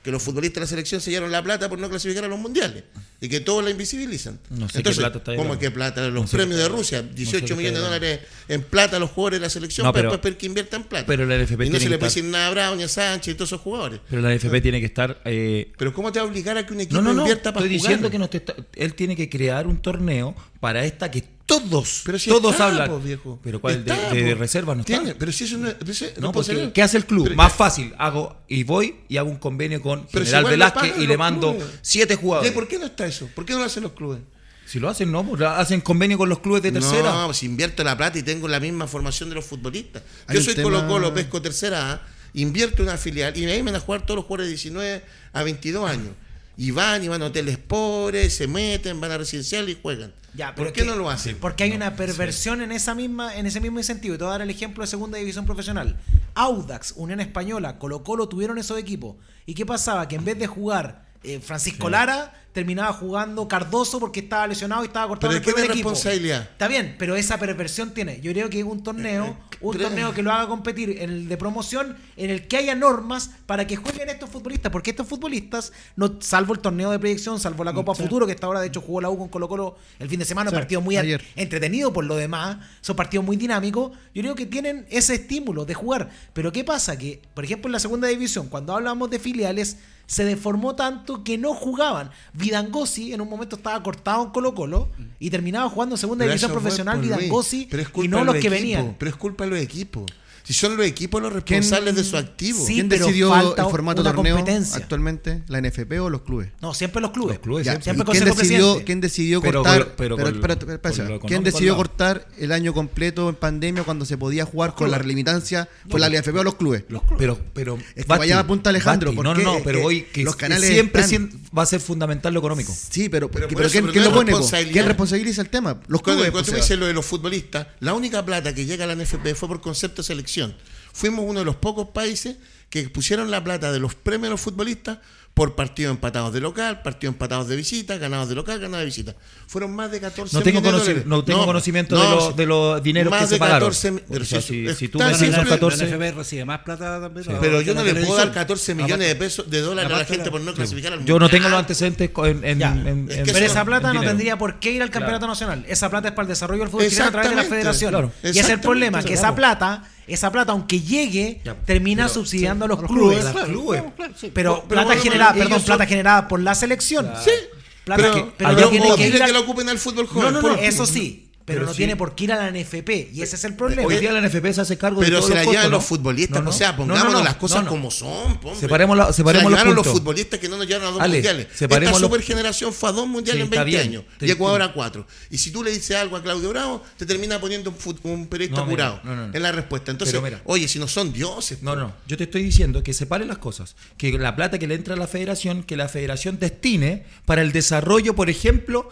[SPEAKER 1] que los futbolistas de la selección sellaron la plata por no clasificar a los mundiales y que todos la invisibilizan.
[SPEAKER 4] No sé
[SPEAKER 1] Entonces,
[SPEAKER 4] qué plata está
[SPEAKER 1] ¿cómo
[SPEAKER 4] llegando.
[SPEAKER 1] que plata? Los
[SPEAKER 4] No sé
[SPEAKER 1] premios
[SPEAKER 4] qué-
[SPEAKER 1] de Rusia,
[SPEAKER 4] no sé
[SPEAKER 1] dieciocho
[SPEAKER 4] qué
[SPEAKER 1] millones de
[SPEAKER 4] está
[SPEAKER 1] dólares en plata a los jugadores de la selección
[SPEAKER 4] No,
[SPEAKER 1] para
[SPEAKER 4] pero-
[SPEAKER 1] después pedir que inviertan plata.
[SPEAKER 4] pero la N F P
[SPEAKER 1] y no
[SPEAKER 4] tiene
[SPEAKER 1] se
[SPEAKER 4] que
[SPEAKER 1] le puede
[SPEAKER 4] estar-
[SPEAKER 1] decir nada a Brown ni a Sánchez y todos esos jugadores.
[SPEAKER 4] Pero la N F P tiene que estar... eh,
[SPEAKER 1] Pero ¿cómo te va a obligar a que un equipo
[SPEAKER 4] no, no, no,
[SPEAKER 1] invierta para
[SPEAKER 4] estoy
[SPEAKER 1] jugar?
[SPEAKER 4] diciendo que no te está- él tiene que crear un torneo para esta que todos,
[SPEAKER 1] Pero si
[SPEAKER 4] todos
[SPEAKER 1] está,
[SPEAKER 4] hablan.
[SPEAKER 1] po, viejo.
[SPEAKER 4] Pero ¿cuál?
[SPEAKER 1] Está,
[SPEAKER 4] de, de
[SPEAKER 1] po.
[SPEAKER 4] reserva no está.
[SPEAKER 1] Tiene, pero si eso no, pero eso
[SPEAKER 4] No,
[SPEAKER 1] no puede
[SPEAKER 4] porque
[SPEAKER 1] ser.
[SPEAKER 4] ¿qué hace el club?
[SPEAKER 1] Pero-
[SPEAKER 4] Más fácil, hago y voy y hago un convenio con
[SPEAKER 1] Pero si
[SPEAKER 4] General
[SPEAKER 1] igual lo
[SPEAKER 4] Velázquez
[SPEAKER 1] pagan
[SPEAKER 4] y le
[SPEAKER 1] los
[SPEAKER 4] mando
[SPEAKER 1] clubes.
[SPEAKER 4] siete
[SPEAKER 1] ¿Y
[SPEAKER 4] jugadores.
[SPEAKER 1] por qué no está eso? ¿Por qué no lo hacen los clubes?
[SPEAKER 4] Si lo hacen, no, pues, hacen convenio con los clubes de tercera.
[SPEAKER 1] No, pues invierto la plata y tengo la misma formación de los futbolistas.
[SPEAKER 6] Hay
[SPEAKER 1] Yo
[SPEAKER 6] un
[SPEAKER 1] soy
[SPEAKER 6] tema-
[SPEAKER 1] Colo Colo, pesco tercera A, invierto en una filial y ahí me van a jugar todos los jugadores de diecinueve a veintidós años. Y van y van a hoteles pobres, se meten, van a residencial y juegan.
[SPEAKER 3] Ya, pero
[SPEAKER 1] ¿Por qué
[SPEAKER 3] que-
[SPEAKER 1] no lo hacen?
[SPEAKER 3] Porque hay una perversión en esa misma, en ese mismo incentivo. Y te voy a dar el ejemplo de segunda división profesional. Audax, Unión Española, Colo Colo tuvieron esos equipos. ¿Y qué pasaba? Que en vez de jugar eh, Francisco Lara, terminaba jugando Cardoso porque estaba lesionado y estaba cortado
[SPEAKER 1] Pero
[SPEAKER 3] en el
[SPEAKER 1] ¿de quién
[SPEAKER 3] primer
[SPEAKER 1] es
[SPEAKER 3] equipo.
[SPEAKER 1] responsabilidad?
[SPEAKER 3] Está bien, pero esa perversión tiene. Yo creo que un torneo, un
[SPEAKER 1] pero-
[SPEAKER 3] torneo que lo haga competir en el de promoción, en el que haya normas para que jueguen estos futbolistas, porque estos futbolistas, no, salvo el torneo de proyección, salvo la Copa Futuro, que hasta ahora de hecho jugó la U con Colo Colo el fin de semana,
[SPEAKER 6] Sí,
[SPEAKER 3] un partido muy
[SPEAKER 6] ayer.
[SPEAKER 3] entretenido por lo demás, son partidos muy dinámicos, yo creo que tienen ese estímulo de jugar. Pero ¿qué pasa? Que, por ejemplo, en la segunda división, cuando hablamos de filiales, se deformó tanto que no jugaban. Vidangosi en un momento estaba cortado en Colo Colo y terminaba jugando en segunda
[SPEAKER 1] Pero
[SPEAKER 3] división
[SPEAKER 1] eso fue
[SPEAKER 3] profesional
[SPEAKER 1] por Luis.
[SPEAKER 3] Vidangosi
[SPEAKER 1] Pero es
[SPEAKER 3] y
[SPEAKER 1] culpa
[SPEAKER 3] no
[SPEAKER 1] de
[SPEAKER 3] los que
[SPEAKER 1] equipos,
[SPEAKER 3] venían.
[SPEAKER 1] Pero es culpa de los equipos. Si son los equipos los responsables de su activo.
[SPEAKER 3] Sí,
[SPEAKER 6] ¿Quién
[SPEAKER 3] pero
[SPEAKER 6] decidió
[SPEAKER 3] falta
[SPEAKER 6] el formato
[SPEAKER 3] una
[SPEAKER 6] torneo
[SPEAKER 3] competencia.
[SPEAKER 6] actualmente? ¿La N F P o los clubes?
[SPEAKER 3] No, siempre los clubes.
[SPEAKER 4] Los clubes,
[SPEAKER 6] Ya,
[SPEAKER 4] siempre.
[SPEAKER 3] siempre
[SPEAKER 6] ¿y ¿Quién
[SPEAKER 3] consejo
[SPEAKER 6] decidió,
[SPEAKER 3] presidente.
[SPEAKER 6] ¿quién decidió
[SPEAKER 4] Pero
[SPEAKER 6] cortar?
[SPEAKER 4] con- pero
[SPEAKER 6] pero,
[SPEAKER 4] con-
[SPEAKER 6] espérate, espérate,
[SPEAKER 4] con
[SPEAKER 6] espérate.
[SPEAKER 4] lo
[SPEAKER 6] ¿Quién
[SPEAKER 4] económico
[SPEAKER 6] decidió
[SPEAKER 4] al lado?
[SPEAKER 6] cortar el año completo en pandemia cuando se podía jugar con la limitancia? ¿Fue la N F P o los clubes?
[SPEAKER 4] Pero, pero,
[SPEAKER 6] Es que vaya apunta Alejandro,
[SPEAKER 4] Basti, no,
[SPEAKER 6] ¿por
[SPEAKER 4] no,
[SPEAKER 6] qué?
[SPEAKER 4] no, pero
[SPEAKER 6] Eh,
[SPEAKER 4] voy que
[SPEAKER 6] los canales
[SPEAKER 4] siempre
[SPEAKER 6] están-
[SPEAKER 4] sien- va a ser fundamental lo económico.
[SPEAKER 6] Sí, pero,
[SPEAKER 1] Pero
[SPEAKER 6] pero,
[SPEAKER 1] por eso,
[SPEAKER 6] ¿quién,
[SPEAKER 1] pero
[SPEAKER 6] quién
[SPEAKER 1] no
[SPEAKER 6] lo
[SPEAKER 1] es
[SPEAKER 6] pone? po?
[SPEAKER 1] responsabilidad.
[SPEAKER 6] ¿Quién responsabiliza el tema? Los
[SPEAKER 1] Cuando,
[SPEAKER 6] clubes.
[SPEAKER 1] cuando
[SPEAKER 6] po,
[SPEAKER 1] tú me
[SPEAKER 6] o sea.
[SPEAKER 1] dices lo de los futbolistas, la única plata que llega a la N F P fue por concepto de selección. Fuimos uno de los pocos países que pusieron la plata de los premios a los futbolistas por partidos empatados de local, partidos empatados de visita, ganados de local, ganados de visita. Fueron más de catorce
[SPEAKER 4] No tengo,
[SPEAKER 1] millones de
[SPEAKER 4] conoci-
[SPEAKER 1] dólares.
[SPEAKER 4] no tengo conocimiento de,
[SPEAKER 1] no,
[SPEAKER 4] los, de los dineros
[SPEAKER 1] más
[SPEAKER 4] que se
[SPEAKER 1] de
[SPEAKER 4] pagaron.
[SPEAKER 1] catorce mi- pero
[SPEAKER 4] O sea,
[SPEAKER 1] si
[SPEAKER 4] si,
[SPEAKER 1] eso-
[SPEAKER 4] si tú
[SPEAKER 1] está
[SPEAKER 4] ganas
[SPEAKER 1] siempre-
[SPEAKER 4] esos
[SPEAKER 7] La
[SPEAKER 4] catorce...
[SPEAKER 7] N F P recibe más plata también.
[SPEAKER 1] Pero yo
[SPEAKER 7] que
[SPEAKER 1] no
[SPEAKER 7] la
[SPEAKER 1] le puedo dar
[SPEAKER 7] televisión.
[SPEAKER 1] catorce millones de pesos de dólares a la
[SPEAKER 7] aparte
[SPEAKER 1] gente
[SPEAKER 7] la-
[SPEAKER 1] por no clasificar al
[SPEAKER 4] Yo no tengo los
[SPEAKER 1] mundial.
[SPEAKER 4] antecedentes co- en, en,
[SPEAKER 3] Ya,
[SPEAKER 4] en-
[SPEAKER 1] es
[SPEAKER 4] en-
[SPEAKER 1] que
[SPEAKER 3] Pero
[SPEAKER 1] eso-
[SPEAKER 3] esa plata
[SPEAKER 4] en
[SPEAKER 3] no
[SPEAKER 4] dinero.
[SPEAKER 3] tendría por qué ir al campeonato
[SPEAKER 4] Claro.
[SPEAKER 3] nacional. Esa plata es para el desarrollo del fútbol chileno a través de la
[SPEAKER 1] Exactamente,
[SPEAKER 3] federación.
[SPEAKER 4] claro.
[SPEAKER 3] Y ese es el
[SPEAKER 1] Exactamente,
[SPEAKER 3] problema, que esa
[SPEAKER 4] claro.
[SPEAKER 3] plata, esa plata, aunque llegue,
[SPEAKER 4] Ya,
[SPEAKER 3] termina
[SPEAKER 4] pero-
[SPEAKER 3] subsidiando a los
[SPEAKER 4] a los
[SPEAKER 3] clubes.
[SPEAKER 4] clubes, a los clubes.
[SPEAKER 7] Claro, claro, sí.
[SPEAKER 3] Pero
[SPEAKER 1] Pero
[SPEAKER 3] plata
[SPEAKER 1] bueno,
[SPEAKER 3] generada,
[SPEAKER 1] ellos
[SPEAKER 3] perdón,
[SPEAKER 1] son-
[SPEAKER 3] plata generada por la selección.
[SPEAKER 1] Sí.
[SPEAKER 3] Plata
[SPEAKER 1] pero
[SPEAKER 3] que, pero
[SPEAKER 1] pero
[SPEAKER 3] no tiene
[SPEAKER 1] no
[SPEAKER 3] que
[SPEAKER 1] quiere
[SPEAKER 3] ir
[SPEAKER 1] que
[SPEAKER 3] al-
[SPEAKER 1] lo ocupen al fútbol
[SPEAKER 3] No,
[SPEAKER 1] joven.
[SPEAKER 3] no,
[SPEAKER 1] por-
[SPEAKER 3] no, eso sí. Pero,
[SPEAKER 4] Pero
[SPEAKER 3] no
[SPEAKER 4] sí.
[SPEAKER 3] tiene por qué ir a la N F P. Y ese es el problema.
[SPEAKER 4] Hoy día la N F P se hace cargo de
[SPEAKER 1] Pero
[SPEAKER 4] todos
[SPEAKER 1] se la
[SPEAKER 4] los costos,
[SPEAKER 1] llevan
[SPEAKER 4] ¿no?
[SPEAKER 1] los futbolistas,
[SPEAKER 4] No, no.
[SPEAKER 1] o sea,
[SPEAKER 4] No,
[SPEAKER 1] pongámonos
[SPEAKER 4] no, no,
[SPEAKER 1] las cosas
[SPEAKER 4] no, no.
[SPEAKER 1] como son. po, hombre.
[SPEAKER 4] Separemos la- separemos
[SPEAKER 1] se la
[SPEAKER 4] los
[SPEAKER 1] llevaron los
[SPEAKER 4] puntos.
[SPEAKER 1] futbolistas que no nos llevaron a dos
[SPEAKER 4] Ale,
[SPEAKER 1] mundiales.
[SPEAKER 4] separemos
[SPEAKER 1] Esta
[SPEAKER 4] los-
[SPEAKER 1] supergeneración fue a dos mundiales
[SPEAKER 4] Sí,
[SPEAKER 1] en
[SPEAKER 4] está
[SPEAKER 1] veinte
[SPEAKER 4] bien.
[SPEAKER 1] años
[SPEAKER 4] Te
[SPEAKER 1] y Ecuador
[SPEAKER 4] entiendo.
[SPEAKER 1] a cuatro. Y si tú le dices algo a Claudio Bravo, te termina poniendo un, fut- un periodista
[SPEAKER 4] No, mira,
[SPEAKER 1] curado
[SPEAKER 4] no, no, no.
[SPEAKER 1] en la respuesta. Entonces,
[SPEAKER 4] Pero mira.
[SPEAKER 1] oye, si no son dioses.
[SPEAKER 4] No,
[SPEAKER 1] po.
[SPEAKER 4] no, yo te estoy diciendo que separe las cosas, que la plata que le entra a la federación, que la federación destine para el desarrollo, por ejemplo,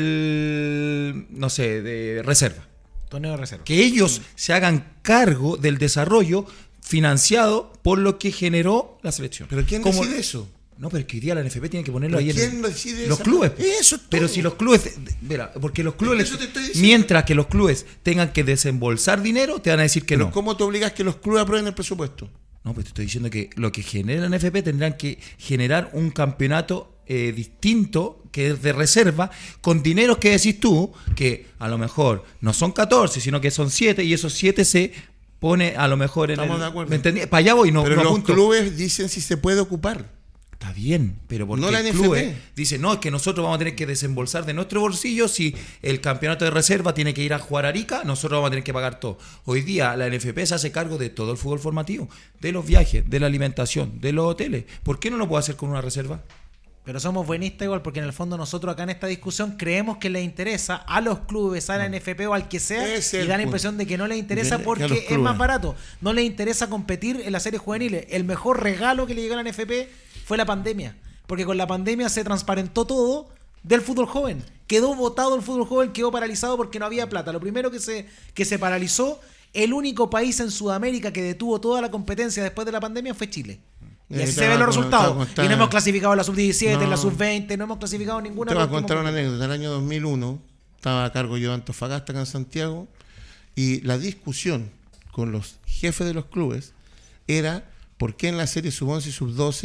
[SPEAKER 4] del, no sé, de reserva.
[SPEAKER 3] Torneo de reserva.
[SPEAKER 4] Que ellos se hagan cargo del desarrollo financiado por lo que generó la selección.
[SPEAKER 1] ¿Pero quién
[SPEAKER 4] Como-
[SPEAKER 1] decide eso?
[SPEAKER 4] No, pero es que hoy día la N F P tiene que ponerlo
[SPEAKER 1] ¿Pero
[SPEAKER 4] ahí en
[SPEAKER 1] quién
[SPEAKER 4] el-
[SPEAKER 1] lo decide
[SPEAKER 4] los
[SPEAKER 1] esa
[SPEAKER 4] clubes.
[SPEAKER 1] plata? Eso es
[SPEAKER 4] Pero
[SPEAKER 1] todo.
[SPEAKER 4] si los clubes, mira, porque los clubes,
[SPEAKER 1] Es que eso te estoy diciendo.
[SPEAKER 4] mientras que los clubes tengan que desembolsar dinero, te van a decir que
[SPEAKER 1] Pero
[SPEAKER 4] no.
[SPEAKER 1] ¿cómo te obligas que los clubes aprueben el presupuesto?
[SPEAKER 4] No, pues te estoy diciendo que lo que genera la N F P tendrán que generar un campeonato eh, distinto, que es de reserva, con dineros que decís tú, que a lo mejor no son catorce, sino que son siete, y esos siete se pone a lo mejor en
[SPEAKER 1] Estamos
[SPEAKER 4] el...
[SPEAKER 1] de acuerdo.
[SPEAKER 4] ¿Me entendí? Para allá voy, no,
[SPEAKER 1] Pero
[SPEAKER 4] no
[SPEAKER 1] los
[SPEAKER 4] apunto.
[SPEAKER 1] clubes dicen si se puede ocupar.
[SPEAKER 4] Está bien, pero porque
[SPEAKER 1] No la
[SPEAKER 4] el
[SPEAKER 1] N F P.
[SPEAKER 4] club dice, no, es que nosotros vamos a tener que desembolsar de nuestro bolsillo si el campeonato de reserva tiene que ir a jugar a Arica, nosotros vamos a tener que pagar todo. Hoy día la N F P se hace cargo de todo el fútbol formativo, de los viajes, de la alimentación, de los hoteles. ¿Por qué no lo puede hacer con una reserva?
[SPEAKER 3] Pero somos buenistas igual porque en el fondo nosotros acá en esta discusión creemos que le interesa a los clubes, a la N F P o al que sea,
[SPEAKER 1] Ese es
[SPEAKER 3] y
[SPEAKER 1] el
[SPEAKER 3] da la
[SPEAKER 1] punto.
[SPEAKER 3] impresión de que no le interesa
[SPEAKER 1] De- que a los
[SPEAKER 3] porque es
[SPEAKER 1] clubes.
[SPEAKER 3] más barato. No le interesa competir en las series juveniles. El mejor regalo que le llegó a la N F P fue la pandemia. Porque con la pandemia se transparentó todo del fútbol joven. Quedó votado el fútbol joven, quedó paralizado porque no había plata. Lo primero que se, que se paralizó, el único país en Sudamérica que detuvo toda la competencia después de la pandemia fue Chile. Y
[SPEAKER 1] Eh,
[SPEAKER 3] así
[SPEAKER 1] te
[SPEAKER 3] se
[SPEAKER 1] va
[SPEAKER 3] ven los
[SPEAKER 1] a contar-
[SPEAKER 3] resultados.
[SPEAKER 1] te va a contar-
[SPEAKER 3] Y no hemos clasificado en la sub diecisiete, en la
[SPEAKER 1] No.
[SPEAKER 3] sub veinte, no hemos clasificado en ninguna.
[SPEAKER 1] Te voy a
[SPEAKER 3] de los
[SPEAKER 1] contar una
[SPEAKER 3] últimos-
[SPEAKER 1] anécdota. En el año dos mil uno estaba a cargo yo de Antofagasta, acá en Santiago, y la discusión con los jefes de los clubes era por qué en la serie sub once y sub doce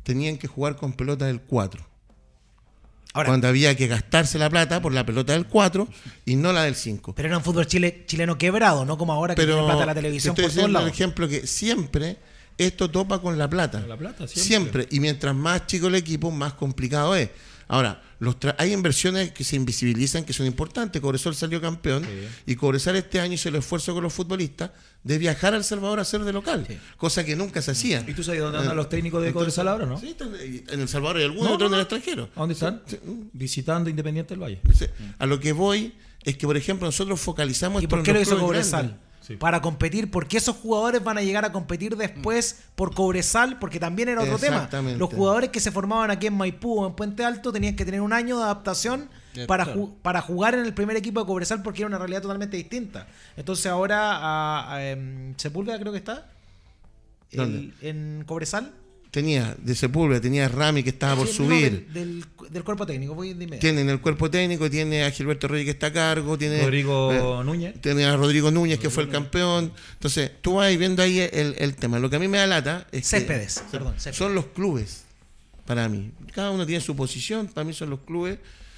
[SPEAKER 1] tenían que jugar con pelota del cuatro.
[SPEAKER 3] Ahora,
[SPEAKER 1] Cuando había que gastarse la plata por la pelota del cuatro y no la del cinco.
[SPEAKER 3] pero era un fútbol chile, chileno quebrado, no como ahora que
[SPEAKER 1] Pero
[SPEAKER 3] tiene plata la
[SPEAKER 1] te
[SPEAKER 3] televisión
[SPEAKER 1] estoy
[SPEAKER 3] por todos
[SPEAKER 1] diciendo el
[SPEAKER 3] lados.
[SPEAKER 1] ejemplo que siempre esto topa con la plata.
[SPEAKER 4] Con la plata, siempre.
[SPEAKER 1] Siempre. Y mientras más chico el equipo, más complicado es. Ahora, los tra- hay inversiones que se invisibilizan que son importantes. Cobresal salió campeón
[SPEAKER 4] Sí.
[SPEAKER 1] y Cobresal este año hizo el esfuerzo con los futbolistas de viajar a El Salvador a ser de local,
[SPEAKER 3] Sí.
[SPEAKER 1] cosa que nunca se hacía.
[SPEAKER 4] ¿Y tú sabes dónde andan los técnicos de
[SPEAKER 1] Entonces,
[SPEAKER 4] Cobresal ahora, no?
[SPEAKER 1] Sí, están- en El Salvador hay algunos,
[SPEAKER 4] No,
[SPEAKER 1] otros
[SPEAKER 4] no,
[SPEAKER 1] en el
[SPEAKER 4] no.
[SPEAKER 1] extranjero.
[SPEAKER 4] ¿A dónde están?
[SPEAKER 1] Sí, sí.
[SPEAKER 4] Visitando Independiente del Valle.
[SPEAKER 1] Sí. A lo que voy es que, por ejemplo, nosotros focalizamos
[SPEAKER 3] ¿Y
[SPEAKER 1] esto
[SPEAKER 3] por
[SPEAKER 1] en
[SPEAKER 3] qué lo
[SPEAKER 1] los
[SPEAKER 3] hizo
[SPEAKER 1] clubes
[SPEAKER 3] Cobresal?
[SPEAKER 1] grandes.
[SPEAKER 4] Sí.
[SPEAKER 3] Para competir, porque esos jugadores van a llegar a competir después por Cobresal, porque también era otro tema.
[SPEAKER 1] Exactamente.
[SPEAKER 3] Los jugadores que se formaban aquí en Maipú o en Puente Alto tenían que tener un año de adaptación para, ju- para jugar en el primer equipo de Cobresal, porque era una realidad totalmente distinta. Entonces ahora a, a, em, Sepúlveda creo que está el-
[SPEAKER 1] ¿Dónde?
[SPEAKER 3] en Cobresal.
[SPEAKER 1] Tenía de Sepúlveda, tenía a Rami que estaba por
[SPEAKER 3] Sí, no,
[SPEAKER 1] subir.
[SPEAKER 3] del, del, del cuerpo técnico, voy de inmediato.
[SPEAKER 1] Tienen el cuerpo técnico, tiene a Gilberto Reyes que está a cargo, tiene,
[SPEAKER 4] Rodrigo
[SPEAKER 1] eh,
[SPEAKER 4] Núñez.
[SPEAKER 1] tiene a Rodrigo Núñez que fue el campeón. Entonces, tú vas viendo ahí el, el tema. Lo que a mí me da lata es
[SPEAKER 3] Céspedes,
[SPEAKER 1] que
[SPEAKER 3] perdón, Céspedes.
[SPEAKER 1] son los clubes, para mí. Cada uno tiene su posición, para mí son los clubes.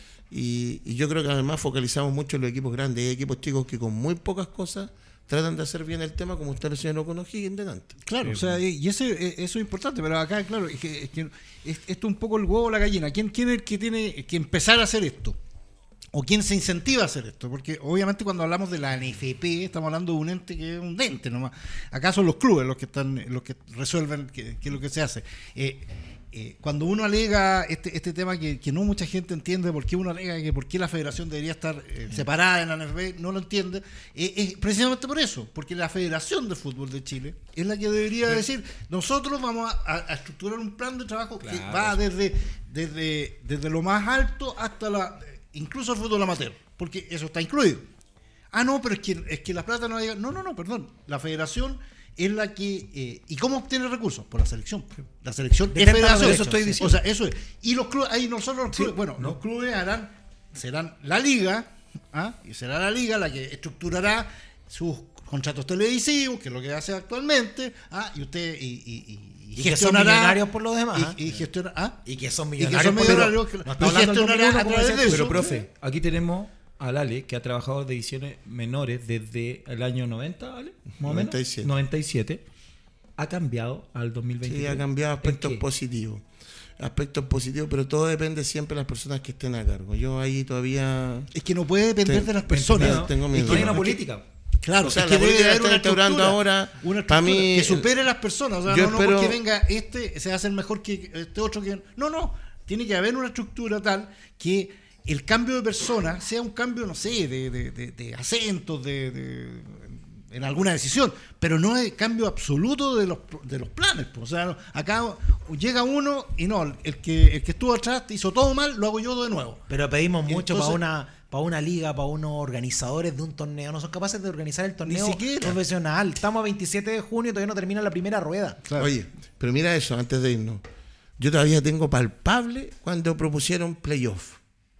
[SPEAKER 1] Y, y yo creo que además focalizamos mucho en los equipos grandes. Hay equipos chicos que con muy pocas cosas tratan de hacer bien el tema, como usted lo señaló con O'Higgins delante.
[SPEAKER 2] Claro, o sea, y y ese, e- eso es importante, pero acá, claro, es que, es que es- esto es un poco el huevo o la gallina. ¿Quién, quién es el que tiene que empezar a hacer esto? ¿O quién se incentiva a hacer esto? Porque obviamente cuando hablamos de la N F P estamos hablando de un ente que es un ente nomás. Acá son los clubes los que están, los que resuelven qué, qué es lo que se hace. Eh, eh, cuando uno alega este, este tema que, que no mucha gente entiende, por qué uno alega que por qué la federación debería estar eh, separada en la N F P, no lo entiende, eh, es precisamente por eso, porque la Federación de Fútbol de Chile es la que debería decir, nosotros vamos a, a- a estructurar un plan de trabajo que
[SPEAKER 4] Claro.
[SPEAKER 2] va desde, desde, desde lo más alto hasta la incluso el fútbol amateur, porque eso está incluido. Ah, no, pero es que, es que la plata no llega. No, no, no, perdón. La federación es la que... eh, ¿Y cómo obtiene recursos? Por la selección. La selección es
[SPEAKER 3] Depende de los
[SPEAKER 2] federación.
[SPEAKER 3] derechos,
[SPEAKER 2] Eso estoy
[SPEAKER 3] sí.
[SPEAKER 2] diciendo. O sea, eso es. Y los clubes, ahí nosotros los
[SPEAKER 4] Sí,
[SPEAKER 2] clubes, bueno,
[SPEAKER 4] no.
[SPEAKER 2] los clubes harán, serán la liga, ¿ah? Y será la liga la que estructurará sus contratos televisivos, que es lo que hace actualmente, ¿ah? Y usted y, y, y,
[SPEAKER 3] Y que son
[SPEAKER 2] gestionará-
[SPEAKER 3] millonarios por lo demás.
[SPEAKER 2] Y, y gestiona- ¿ah?
[SPEAKER 3] Y que son
[SPEAKER 2] Y que
[SPEAKER 3] millonarios.
[SPEAKER 2] son
[SPEAKER 3] por-
[SPEAKER 2] millonarios,
[SPEAKER 3] pero
[SPEAKER 2] que-
[SPEAKER 3] no
[SPEAKER 2] y
[SPEAKER 3] está hablando del
[SPEAKER 2] gestionará
[SPEAKER 3] dos mil uno,
[SPEAKER 2] a
[SPEAKER 3] como
[SPEAKER 2] través
[SPEAKER 3] decía
[SPEAKER 2] de
[SPEAKER 3] tú.
[SPEAKER 2] eso.
[SPEAKER 4] Pero, profe, aquí tenemos al Ale, que ha trabajado de ediciones menores desde el año noventa, ¿vale? Más o menos.
[SPEAKER 1] noventa y siete.
[SPEAKER 4] noventa y siete. Ha cambiado al dos mil veintitrés.
[SPEAKER 1] Sí, ha cambiado aspectos
[SPEAKER 4] ¿En qué?
[SPEAKER 1] positivos. Aspectos positivos, pero todo depende siempre de las personas que estén a cargo. Yo ahí todavía...
[SPEAKER 2] Es que no puede depender
[SPEAKER 1] Ten-
[SPEAKER 2] de las personas.
[SPEAKER 1] tengo- tengo
[SPEAKER 2] Es
[SPEAKER 1] miedo.
[SPEAKER 2] que
[SPEAKER 4] No hay
[SPEAKER 2] no-
[SPEAKER 4] una
[SPEAKER 2] es que-
[SPEAKER 4] política.
[SPEAKER 2] Claro,
[SPEAKER 1] O sea,
[SPEAKER 2] es
[SPEAKER 1] la
[SPEAKER 2] que debe
[SPEAKER 1] política
[SPEAKER 2] haber
[SPEAKER 1] está
[SPEAKER 2] una
[SPEAKER 1] instaurando
[SPEAKER 2] estructura,
[SPEAKER 1] ahora,
[SPEAKER 2] una
[SPEAKER 1] pa'
[SPEAKER 2] estructura
[SPEAKER 1] mí,
[SPEAKER 2] que supere las personas. O sea,
[SPEAKER 1] yo
[SPEAKER 2] no, no
[SPEAKER 1] espero-
[SPEAKER 2] porque venga este, se va a hacer mejor que este otro. que No, no. Tiene que haber una estructura tal que el cambio de persona sea un cambio, no sé, de, de, de- de acentos, de, de- en alguna decisión, pero no es cambio absoluto de los, de los planes. pues. O sea, no- acá llega uno y no, el que, el que estuvo atrás hizo todo mal, lo hago yo de nuevo.
[SPEAKER 3] Pero pedimos mucho
[SPEAKER 2] Entonces-
[SPEAKER 3] para una para una liga, para unos organizadores de un torneo. No son capaces de organizar el torneo
[SPEAKER 2] siquiera.
[SPEAKER 3] profesional. Estamos a veintisiete de junio y todavía no termina la primera rueda.
[SPEAKER 1] Oye, pero mira eso, antes de irnos. Yo todavía tengo palpable cuando propusieron playoff.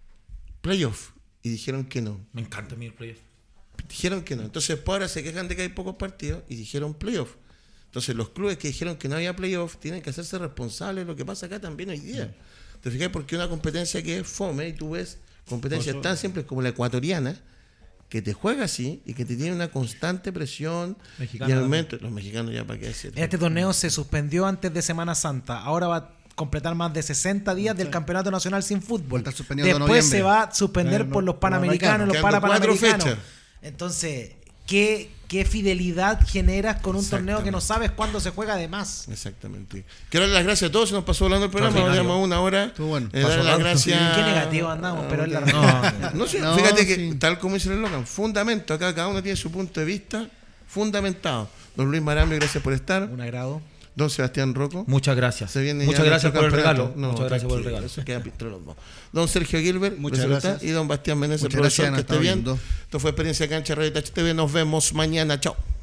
[SPEAKER 1] Playoff. Y dijeron que no.
[SPEAKER 4] Me encanta mi playoff.
[SPEAKER 1] Dijeron que no. Entonces, por ahora se quejan de que hay pocos partidos y dijeron playoff. Entonces, los clubes que dijeron que no había playoff tienen que hacerse responsables de lo que pasa acá también hoy día. ¿Te fijas? Porque una competencia que es fome y tú ves competencias tan simples como la ecuatoriana que te juega así y que te tiene una constante presión
[SPEAKER 4] Mexicana
[SPEAKER 1] y al
[SPEAKER 4] también.
[SPEAKER 1] momento, los mexicanos ya para qué decir.
[SPEAKER 3] Este torneo se suspendió antes de Semana Santa. Ahora va a completar más de sesenta días del Campeonato Nacional sin fútbol.
[SPEAKER 6] Va a estar suspendido hasta
[SPEAKER 3] Después se
[SPEAKER 6] noviembre.
[SPEAKER 3] va a suspender
[SPEAKER 2] Claro,
[SPEAKER 3] por
[SPEAKER 2] no,
[SPEAKER 3] los panamericanos, los
[SPEAKER 1] Quedando cuatro
[SPEAKER 3] parapanamericanos.
[SPEAKER 1] fechas.
[SPEAKER 3] Entonces, ¿qué, ¿qué fidelidad generas con un torneo que no sabes cuándo se juega además?
[SPEAKER 1] Exactamente. Quiero dar las gracias a todos. Se nos pasó hablando el programa. Nos
[SPEAKER 4] Extraordinario.
[SPEAKER 1] llevamos una hora.
[SPEAKER 6] Estuvo bueno.
[SPEAKER 1] Eh,
[SPEAKER 6] Pasó
[SPEAKER 1] darle las
[SPEAKER 6] rápido.
[SPEAKER 1] gracias.
[SPEAKER 3] Qué negativo andamos, pero es la
[SPEAKER 1] No,
[SPEAKER 3] realidad.
[SPEAKER 1] no sé,
[SPEAKER 6] No,
[SPEAKER 1] fíjate que,
[SPEAKER 6] sí.
[SPEAKER 1] tal como dice el eslogan, fundamento. Acá cada uno tiene su punto de vista fundamentado. Don Luis Marambio, gracias por estar.
[SPEAKER 3] Un agrado.
[SPEAKER 1] Don Sebastián Rocco.
[SPEAKER 4] Muchas gracias.
[SPEAKER 1] Se viene
[SPEAKER 4] Muchas
[SPEAKER 1] ya
[SPEAKER 4] gracias por
[SPEAKER 1] nuestro
[SPEAKER 4] el
[SPEAKER 1] campeonato.
[SPEAKER 4] regalo.
[SPEAKER 1] No,
[SPEAKER 4] Muchas gracias por el
[SPEAKER 1] tranquilo,
[SPEAKER 4] regalo.
[SPEAKER 1] Eso queda entre los dos. Don Sergio Gilbert,
[SPEAKER 2] Muchas
[SPEAKER 1] por su
[SPEAKER 2] gracias.
[SPEAKER 1] Y don Bastián Meneses,
[SPEAKER 6] Muchas
[SPEAKER 1] profesor,
[SPEAKER 6] gracias,
[SPEAKER 1] que
[SPEAKER 6] nos
[SPEAKER 1] esté
[SPEAKER 6] estamos
[SPEAKER 1] bien.
[SPEAKER 6] viendo.
[SPEAKER 1] Esto fue Experiencia Cancha Radio Touch T V. Nos vemos mañana. Chao.